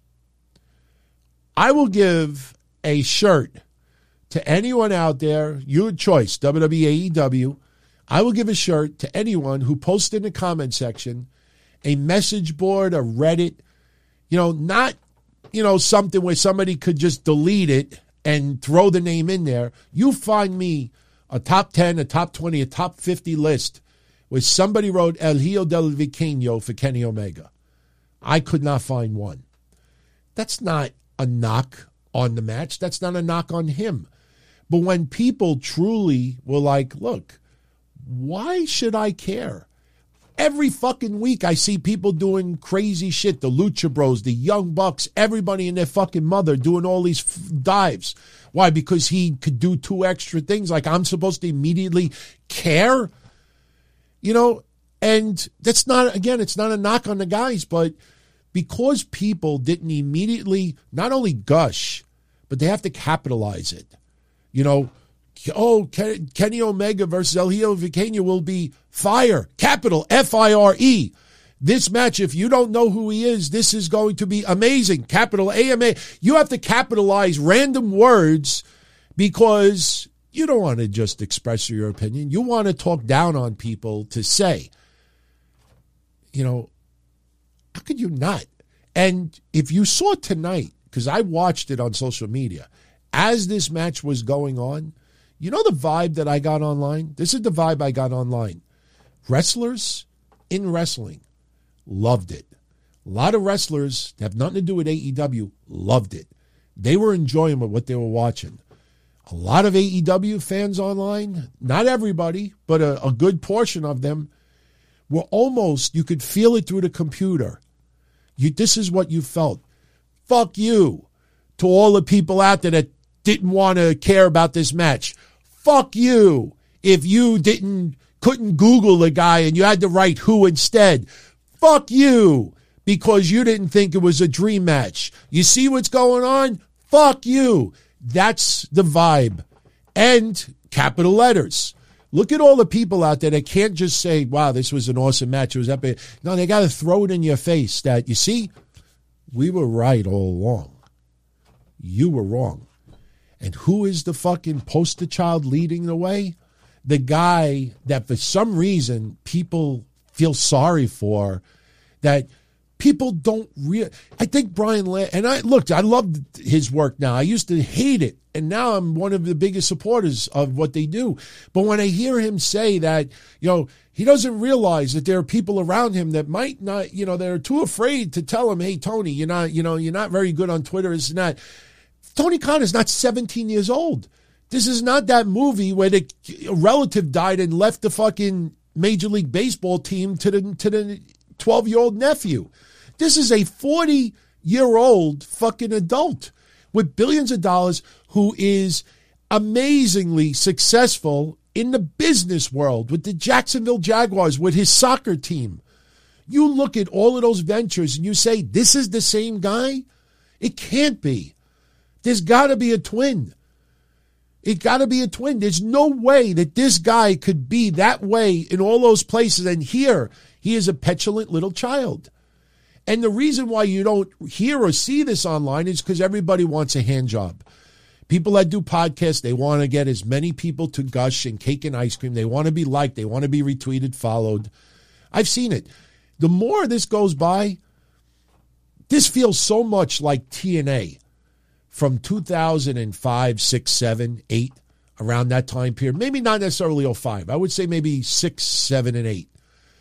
Speaker 3: I will give a shirt to anyone out there, your choice, W W E, A E W. I will give a shirt to anyone who posted in the comment section, a message board, a Reddit, you know, not, you know, something where somebody could just delete it and throw the name in there. You find me a top ten, a top twenty, a top fifty list where somebody wrote El Hijo del Viqueño for Kenny Omega. I could not find one. That's not a knock on the match. That's not a knock on him. But when people truly were like, look, why should I care? Every fucking week I see people doing crazy shit. The Lucha Bros, the Young Bucks, everybody and their fucking mother doing all these f- dives. Why? Because he could do two extra things. Like I'm supposed to immediately care? You know, and that's not, again, it's not a knock on the guys, but because people didn't immediately not only gush, but they have to capitalize it. You know, oh, Kenny Omega versus El Hijo Vicena will be fire, capital F I R E. This match, if you don't know who he is, this is going to be amazing, capital A M A. You have to capitalize random words because you don't want to just express your opinion. You want to talk down on people to say, you know, how could you not? And if you saw tonight, because I watched it on social media, as this match was going on, you know the vibe that I got online? This is the vibe I got online. Wrestlers in wrestling loved it. A lot of wrestlers that have nothing to do with A E W loved it. They were enjoying what they were watching. A lot of A E W fans online, not everybody, but a, a good portion of them, were almost, you could feel it through the computer. You, this is what you felt. Fuck you to all the people out there that didn't want to care about this match. Fuck you if you didn't couldn't Google the guy and you had to write who instead. Fuck you because you didn't think it was a dream match. You see what's going on? Fuck you. That's the vibe. And capital letters. Look at all the people out there that can't just say, wow, this was an awesome match. It was epic. No, they got to throw it in your face that, you see, we were right all along. You were wrong. And who is the fucking poster child leading the way? The guy that for some reason people feel sorry for, that people don't real. I think Brian La- and I looked, I loved his work now. I used to hate it, and now I'm one of the biggest supporters of what they do. But when I hear him say that, you know, he doesn't realize that there are people around him that might not, you know, they're too afraid to tell him, hey, Tony, you're not, you know, you're not very good on Twitter, isn't that? Tony Khan is not seventeen years old. This is not that movie where the a relative died and left the fucking Major League Baseball team to the to the twelve-year-old nephew. This is a forty-year-old fucking adult with billions of dollars who is amazingly successful in the business world with the Jacksonville Jaguars, with his soccer team. You look at all of those ventures and you say, this is the same guy? It can't be. There's got to be a twin. It got to be a twin. There's no way that this guy could be that way in all those places. And here, he is a petulant little child. And the reason why you don't hear or see this online is because everybody wants a hand job. People that do podcasts, they want to get as many people to gush and cake and ice cream. They want to be liked. They want to be retweeted, followed. I've seen it. The more this goes by, this feels so much like T N A. From two thousand five, six, seven, eight, around that time period. Maybe not necessarily oh five. I would say maybe six, seven, and eight.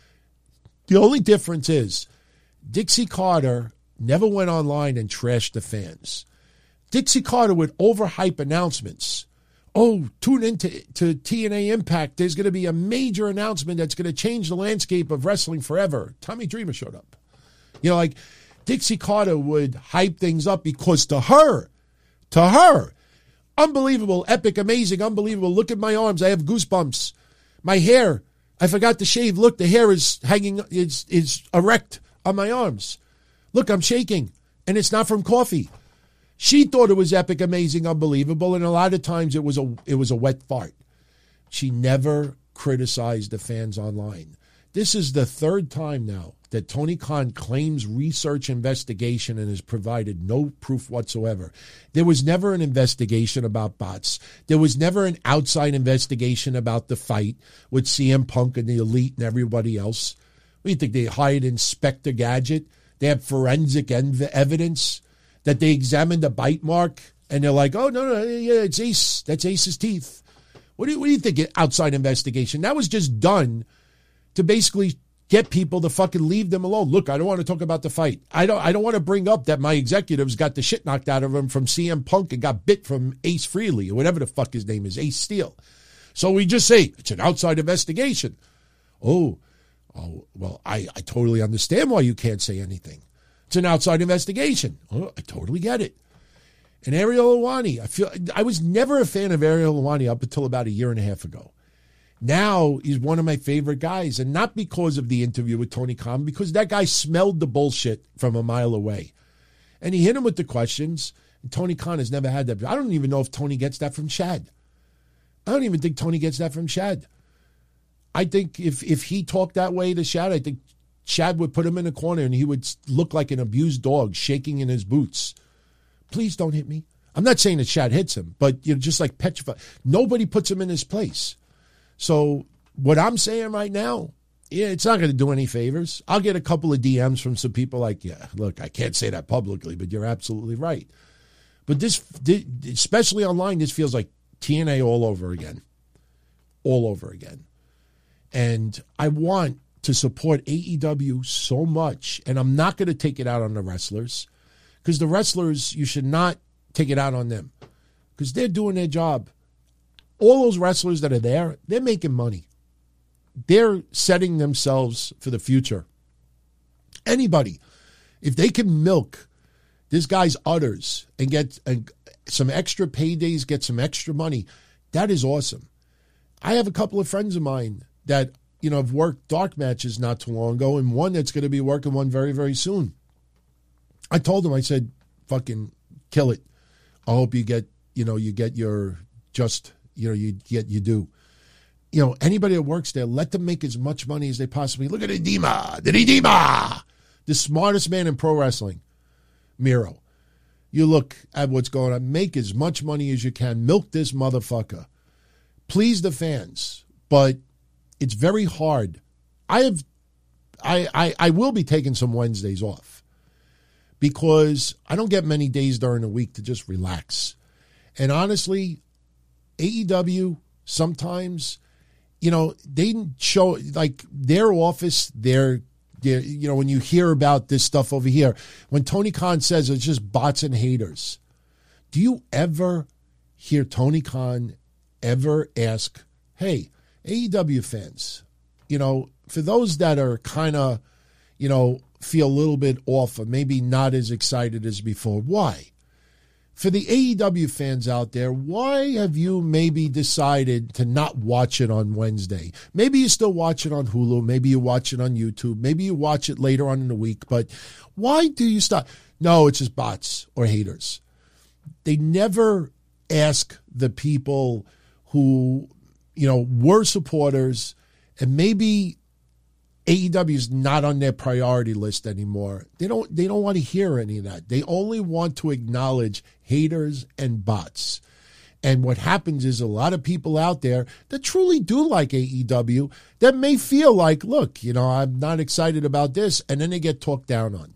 Speaker 3: The only difference is Dixie Carter never went online and trashed the fans. Dixie Carter would overhype announcements. Oh, tune into to T N A Impact. There's going to be a major announcement that's going to change the landscape of wrestling forever. Tommy Dreamer showed up. You know, like Dixie Carter would hype things up because to her, To her, unbelievable, epic, amazing, unbelievable. Look at my arms. I have goosebumps. My hair, I forgot to shave. Look, the hair is hanging, is, is erect on my arms. Look, I'm shaking, and it's not from coffee. She thought it was epic, amazing, unbelievable, and a lot of times it was a it was a wet fart. She never criticized the fans online. This is the third time now that Tony Khan claims research investigation and has provided no proof whatsoever. There was never an investigation about bots. There was never an outside investigation about the fight with C M Punk and the Elite and everybody else. What do you think? They hired Inspector Gadget? They have forensic env- evidence that they examined a bite mark and they're like, oh, no, no, yeah, it's Ace. That's Ace's teeth. What do you, what do you think? Outside investigation? That was just done to basically get people to fucking leave them alone. Look, I don't want to talk about the fight. I don't I don't want to bring up that my executives got the shit knocked out of them from C M Punk and got bit from Ace Frehley or whatever the fuck his name is, Ace Steel. So we just say, it's an outside investigation. Oh, Oh, well, I, I totally understand why you can't say anything. It's an outside investigation. Oh, I totally get it. And Ariel Helwani, I feel I was never a fan of Ariel Helwani up until about a year and a half ago. Now he's one of my favorite guys, and not because of the interview with Tony Khan, because that guy smelled the bullshit from a mile away. And he hit him with the questions, and Tony Khan has never had that. I don't even know if Tony gets that from Chad. I don't even think Tony gets that from Chad. I think if, if he talked that way to Chad, I think Chad would put him in a corner and he would look like an abused dog shaking in his boots. Please don't hit me. I'm not saying that Chad hits him, but you're just like petrified. Nobody puts him in his place. So what I'm saying right now, yeah, it's not going to do any favors. I'll get a couple of D Ms from some people like, yeah, look, I can't say that publicly, but you're absolutely right. But this, especially online, this feels like T N A all over again. All over again. And I want to support A E W so much, and I'm not going to take it out on the wrestlers, because the wrestlers, you should not take it out on them, because they're doing their job. All those wrestlers that are there, they're making money. They're setting themselves for the future. Anybody, if they can milk this guy's udders and get uh, some extra paydays, get some extra money, that is awesome. I have a couple of friends of mine that, you know, have worked dark matches not too long ago, and one that's going to be working one very, very soon. I told him, I said, fucking kill it. I hope you get, you know, you get your just, you know, you get, you do. You know, anybody that works there, let them make as much money as they possibly. Look at Edema, the Edema, the smartest man in pro wrestling, Miro. You look at what's going on. Make as much money as you can. Milk this motherfucker. Please the fans, but it's very hard. I have, I, I, I will be taking some Wednesdays off because I don't get many days during the week to just relax. And honestly, A E W sometimes, you know, they show like their office, their, their, you know, when you hear about this stuff over here, when Tony Khan says it's just bots and haters, do you ever hear Tony Khan ever ask, hey, A E W fans, you know, for those that are kind of, you know, feel a little bit off or maybe not as excited as before, why? For the A E W fans out there, why have you maybe decided to not watch it on Wednesday? Maybe you still watch it on Hulu. Maybe you watch it on YouTube. Maybe you watch it later on in the week. But why do you stop? No, it's just bots or haters. They never ask the people who, you know, were supporters, and maybe A E W is not on their priority list anymore. They don't they don't want to hear any of that. They only want to acknowledge haters and bots. And what happens is a lot of people out there that truly do like A E W that may feel like, look, you know, I'm not excited about this, and then they get talked down on.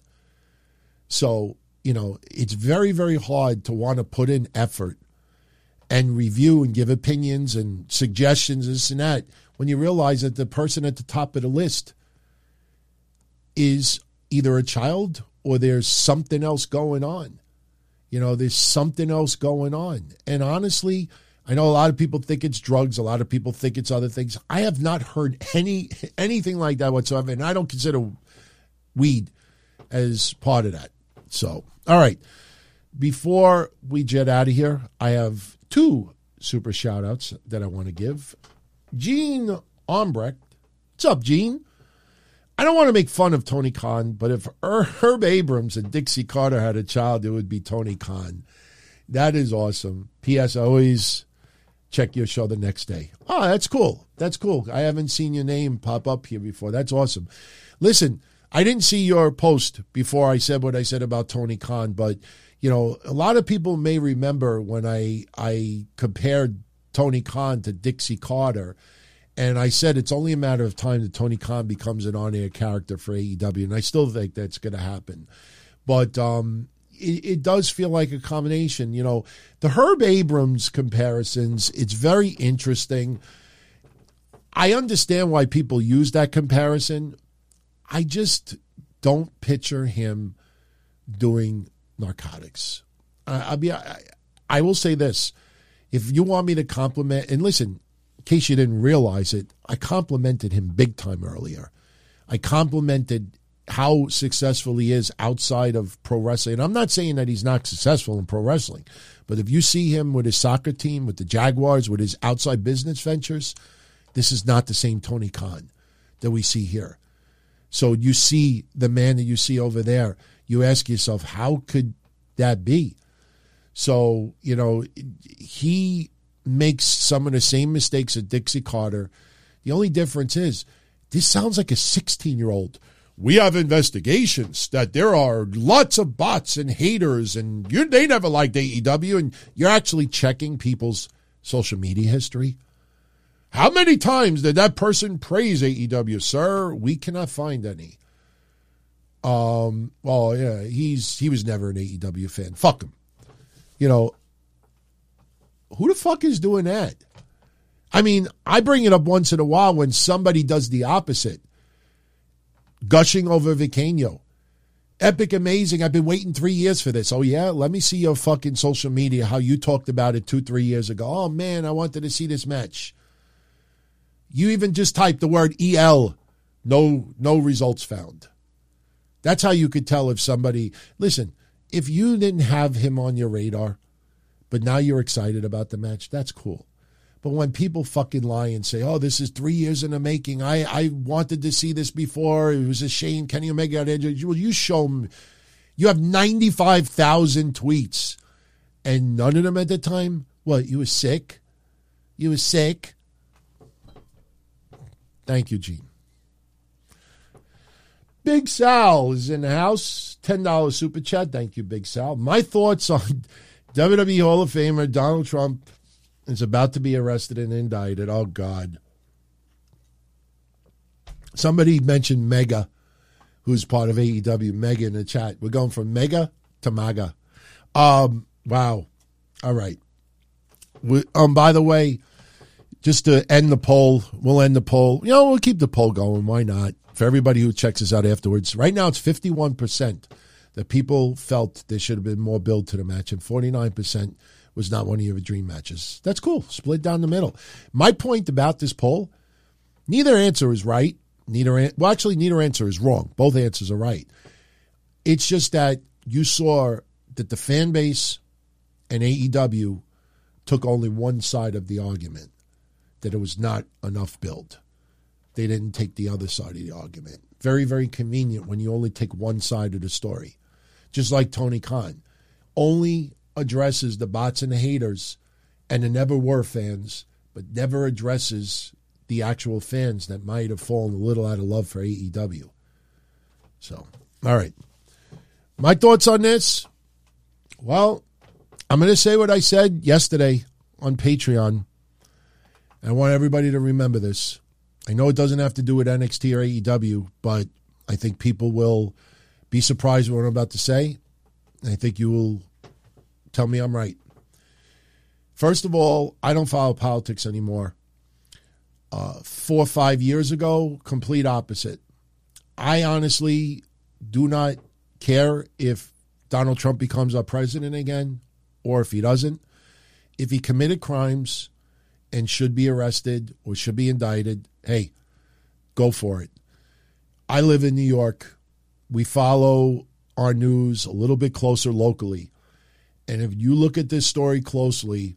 Speaker 3: So, you know, it's very, very hard to want to put in effort and review and give opinions and suggestions, this and that, when you realize that the person at the top of the list is either a child or there's something else going on. You know, there's something else going on. And honestly, I know a lot of people think it's drugs. A lot of people think it's other things. I have not heard any anything like that whatsoever, and I don't consider weed as part of that. So, all right. Before we jet out of here, I have two super shout-outs that I want to give. Gene Ombrecht. What's up, Gene? I don't want to make fun of Tony Khan, but if Herb Abrams and Dixie Carter had a child, it would be Tony Khan. That is awesome. P S. I always check your show the next day. Oh, that's cool. That's cool. I haven't seen your name pop up here before. That's awesome. Listen, I didn't see your post before I said what I said about Tony Khan, but, you know, a lot of people may remember when I I compared Tony Khan to Dixie Carter, and I said it's only a matter of time that Tony Khan becomes an on-air character for A E W, and I still think that's going to happen. But um, it, it does feel like a combination. You know, the Herb Abrams comparisons, it's very interesting. I understand why people use that comparison. I just don't picture him doing narcotics. I, I mean, I, I will say this. If you want me to compliment, and listen, in case you didn't realize it, I complimented him big time earlier. I complimented how successful he is outside of pro wrestling. And I'm not saying that he's not successful in pro wrestling, but if you see him with his soccer team, with the Jaguars, with his outside business ventures, this is not the same Tony Khan that we see here. So you see the man that you see over there, you ask yourself, how could that be? So, you know, he makes some of the same mistakes as Dixie Carter. The only difference is this sounds like a sixteen-year-old. We have investigations that there are lots of bots and haters, and you, they never liked A E W, and you're actually checking people's social media history. How many times did that person praise A E W? Sir, we cannot find any. Um, well, yeah, he's he was never an A E W fan. Fuck him. You know, who the fuck is doing that? I mean, I bring it up once in a while when somebody does the opposite. Gushing over Vicano. Epic, amazing. I've been waiting three years for this. Oh, yeah? Let me see your fucking social media, how you talked about it two, three years ago. Oh, man, I wanted to see this match. You even just typed the word E L. No, no results found. That's how you could tell if somebody... Listen, if you didn't have him on your radar, but now you're excited about the match, that's cool. But when people fucking lie and say, oh, this is three years in the making, I, I wanted to see this before, it was a shame Kenny Omega got injured. Well, you show them, you have ninety-five thousand tweets, and none of them at the time, what, you were sick? You were sick? Thank you, Gene. Big Sal is in the house. ten dollars super chat. Thank you, Big Sal. My thoughts on W W E Hall of Famer Donald Trump is about to be arrested and indicted. Oh, God. Somebody mentioned Mega, who's part of A E W. Mega in the chat. We're going from Mega to MAGA. Um, wow. All right. We, um, by the way, just to end the poll, we'll end the poll. You know, we'll keep the poll going. Why not? For everybody who checks us out afterwards. Right now, it's fifty-one percent that people felt there should have been more build to the match, and forty-nine percent was not one of your dream matches. That's cool. Split down the middle. My point about this poll, neither answer is right. Neither an- Well, actually, neither answer is wrong. Both answers are right. It's just that you saw that the fan base and A E W took only one side of the argument, that it was not enough build. They didn't take the other side of the argument. Very, very convenient when you only take one side of the story. Just like Tony Khan. Only addresses the bots and the haters and the never were fans, but never addresses the actual fans that might have fallen a little out of love for A E W. So, all right. My thoughts on this? Well, I'm going to say what I said yesterday on Patreon. I want everybody to remember this. I know it doesn't have to do with N X T or A E W, but I think people will be surprised with what I'm about to say. I think you will tell me I'm right. First of all, I don't follow politics anymore. Uh, four or five years ago, complete opposite. I honestly do not care if Donald Trump becomes our president again or if he doesn't. If he committed crimes and should be arrested or should be indicted, hey, go for it. I live in New York. We follow our news a little bit closer locally. And if you look at this story closely,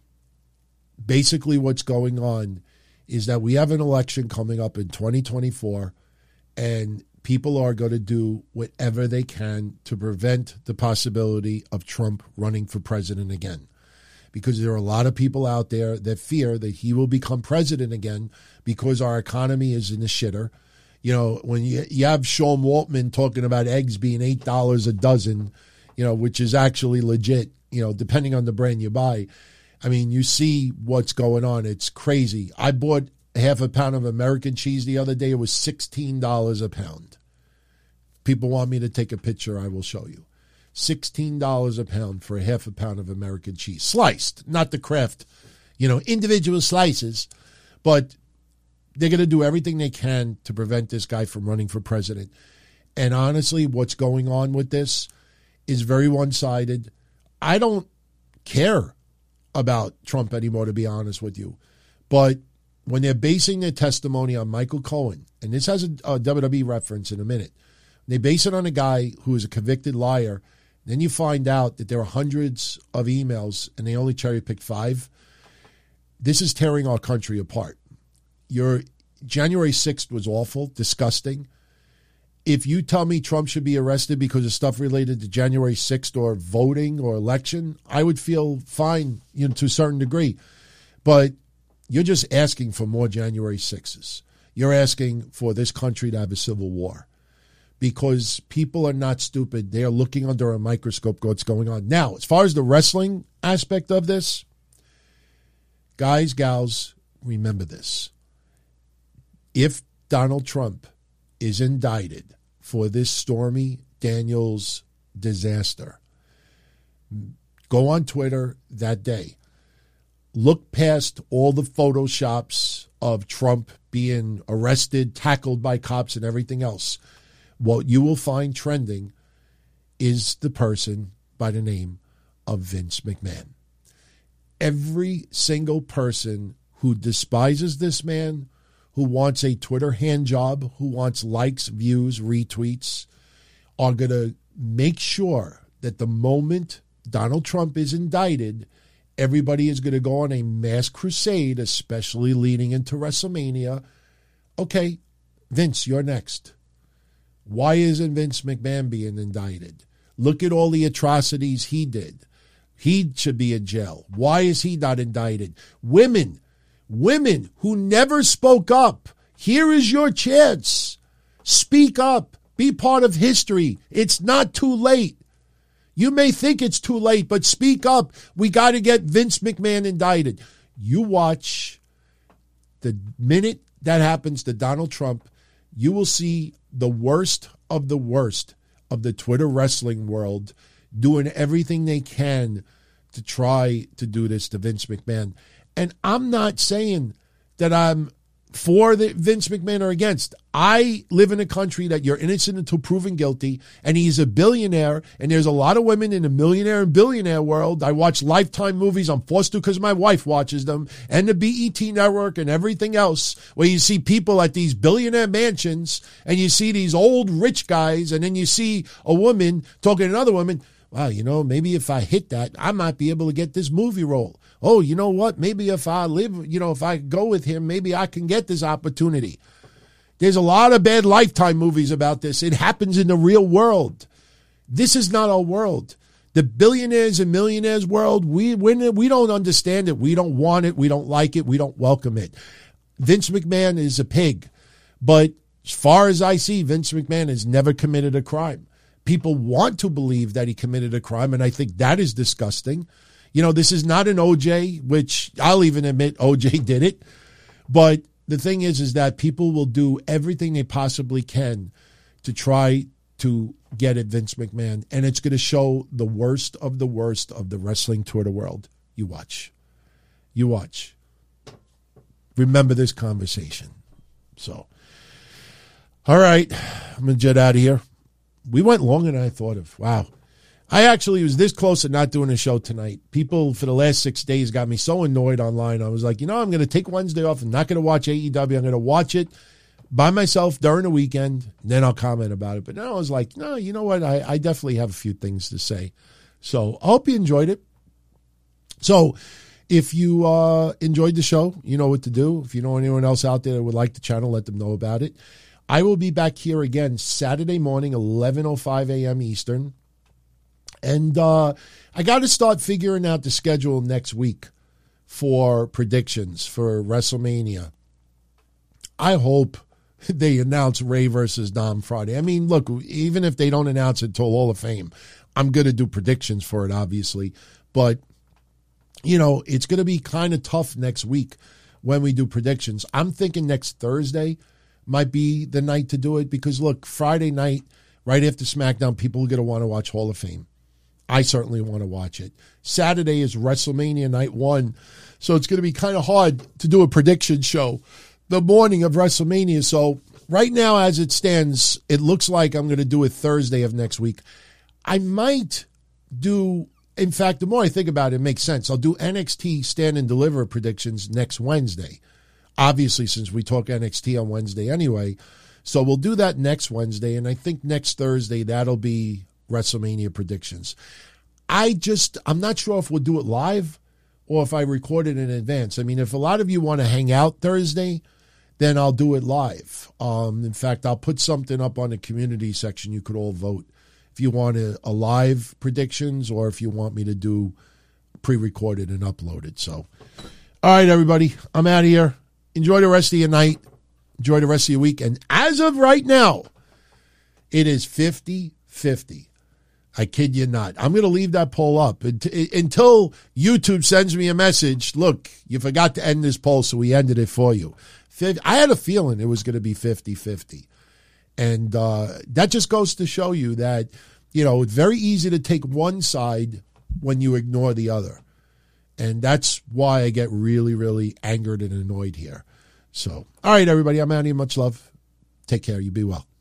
Speaker 3: basically what's going on is that we have an election coming up in twenty twenty-four, and people are going to do whatever they can to prevent the possibility of Trump running for president again. Because there are a lot of people out there that fear that he will become president again because our economy is in the shitter. You know, when you, you have Sean Waltman talking about eggs being eight dollars a dozen, you know, which is actually legit, you know, depending on the brand you buy. I mean, you see what's going on. It's crazy. I bought half a pound of American cheese the other day. It was sixteen dollars a pound. People want me to take a picture. I will show you. sixteen dollars a pound for a half a pound of American cheese. Sliced, not the Kraft, you know, individual slices. But they're going to do everything they can to prevent this guy from running for president. And honestly, what's going on with this is very one-sided. I don't care about Trump anymore, to be honest with you. But when they're basing their testimony on Michael Cohen, and this has a, a W W E reference in a minute, they base it on a guy who is a convicted liar. Then you find out that there are hundreds of emails and they only cherry picked five. This is tearing our country apart. Your January sixth was awful, disgusting. If you tell me Trump should be arrested because of stuff related to January sixth or voting or election, I would feel fine, you know, to a certain degree. But you're just asking for more January sixes. You're asking for this country to have a civil war because people are not stupid. They are looking under a microscope what's going on. Now, as far as the wrestling aspect of this, guys, gals, remember this. If Donald Trump is indicted for this Stormy Daniels disaster, go on Twitter that day. Look past all the photoshops of Trump being arrested, tackled by cops, and everything else. What you will find trending is the person by the name of Vince McMahon. Every single person who despises this man, who wants a Twitter hand job, who wants likes, views, retweets, are going to make sure that the moment Donald Trump is indicted, everybody is going to go on a mass crusade, especially leading into WrestleMania. Okay, Vince, you're next. Why isn't Vince McMahon being indicted? Look at all the atrocities he did. He should be in jail. Why is he not indicted? Women, women who never spoke up. Here is your chance. Speak up. Be part of history. It's not too late. You may think it's too late, but speak up. We got to get Vince McMahon indicted. You watch the minute that happens to Donald Trump, you will see the worst of the worst of the Twitter wrestling world doing everything they can to try to do this to Vince McMahon. And I'm not saying that I'm for the Vince McMahon or against. I live in a country that you're innocent until proven guilty, and he's a billionaire, and there's a lot of women in the millionaire and billionaire world. I watch Lifetime movies. I'm forced to because my wife watches them, and the B E T network and everything else, where you see people at these billionaire mansions, and you see these old rich guys, and then you see a woman talking to another woman. Wow, you know, maybe if I hit that, I might be able to get this movie role. Oh, you know what? Maybe if I live, you know, if I go with him, maybe I can get this opportunity. There's a lot of bad Lifetime movies about this. It happens in the real world. This is not our world. The billionaires and millionaires world, we we we don't understand it. We don't want it. We don't like it. We don't welcome it. Vince McMahon is a pig. But as far as I see, Vince McMahon has never committed a crime. People want to believe that he committed a crime, and I think that is disgusting. You know, this is not an O J, which I'll even admit O J did it. But the thing is, is that people will do everything they possibly can to try to get at Vince McMahon, and it's going to show the worst of the worst of the wrestling Twitter world. You watch. You watch. Remember this conversation. So, all right, I'm going to jet out of here. We went longer than I thought of. Wow. I actually was this close to not doing a show tonight. People for the last six days got me so annoyed online. I was like, you know, I'm going to take Wednesday off. I'm not going to watch A E W. I'm going to watch it by myself during the weekend. Then I'll comment about it. But now I was like, no, you know what? I, I definitely have a few things to say. So I hope you enjoyed it. So if you uh, enjoyed the show, you know what to do. If you know anyone else out there that would like the channel, let them know about it. I will be back here again Saturday morning, eleven oh five a.m. Eastern. And uh, I got to start figuring out the schedule next week for predictions for WrestleMania. I hope they announce Ray versus Dom Friday. I mean, look, even if they don't announce it till Hall of Fame, I'm going to do predictions for it, obviously. But, you know, it's going to be kind of tough next week when we do predictions. I'm thinking next Thursday might be the night to do it because, look, Friday night, right after SmackDown, people are going to want to watch Hall of Fame. I certainly want to watch it. Saturday is WrestleMania night one, so it's going to be kind of hard to do a prediction show the morning of WrestleMania. So right now, as it stands, it looks like I'm going to do it Thursday of next week. I might do, in fact, the more I think about it, it makes sense. I'll do N X T Stand and Deliver predictions next Wednesday. obviously, since we talk N X T on Wednesday anyway. So we'll do that next Wednesday, and I think next Thursday, that'll be WrestleMania predictions. I just, I'm not sure if we'll do it live or if I record it in advance. I mean, if a lot of you want to hang out Thursday, then I'll do it live. Um, in fact, I'll put something up on the community section. You could all vote if you want a, a live predictions or if you want me to do pre-recorded and uploaded. So, all right, everybody, I'm out of here. Enjoy the rest of your night. Enjoy the rest of your week. And as of right now, it is fifty-fifty. I kid you not. I'm going to leave that poll up until YouTube sends me a message. Look, you forgot to end this poll, so we ended it for you. I had a feeling it was going to be fifty-fifty. And uh, that just goes to show you that, you know, it's very easy to take one side when you ignore the other. And that's why I get really, really angered and annoyed here. So, all right, everybody, I'm out of here. Much love. Take care. You be well.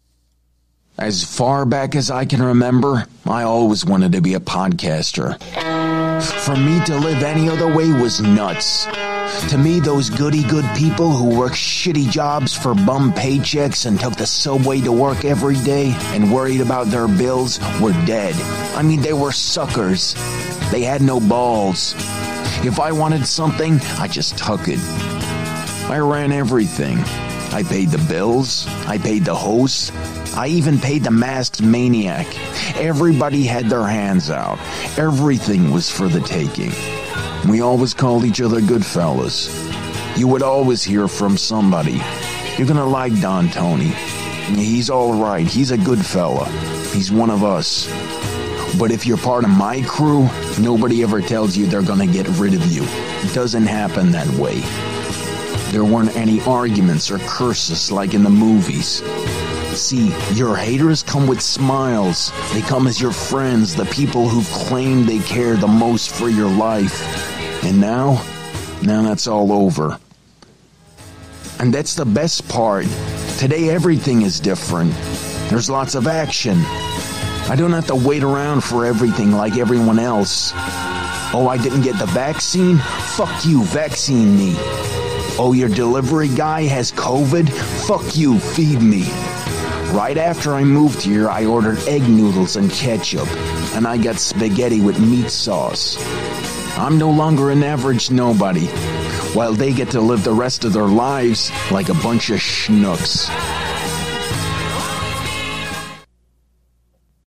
Speaker 5: As far back as I can remember, I always wanted to be a podcaster. For me to live any other way was nuts. To me, those goody-good people who worked shitty jobs for bum paychecks and took the subway to work every day and worried about their bills were dead. I mean, they were suckers. They had no balls. If I wanted something, I just took it. I ran everything. I paid the bills. I paid the host. I even paid the masked maniac. Everybody had their hands out. Everything was for the taking. We always called each other good fellas. You would always hear from somebody. You're gonna like Don Tony. He's all right. He's a good fella. He's one of us. But if you're part of my crew, nobody ever tells you they're gonna get rid of you. It doesn't happen that way. There weren't any arguments or curses like in the movies. See, your haters come with smiles. They come as your friends, the people who claim they care the most for your life. And now, now that's all over. And that's the best part. Today everything is different. There's lots of action. I don't have to wait around for everything like everyone else. Oh, I didn't get the vaccine? Fuck you, vaccine me. Oh, your delivery guy has COVID? Fuck you, feed me. Right after I moved here, I ordered egg noodles and ketchup, and I got spaghetti with meat sauce. I'm no longer an average nobody, while they get to live the rest of their lives like a bunch of schnooks.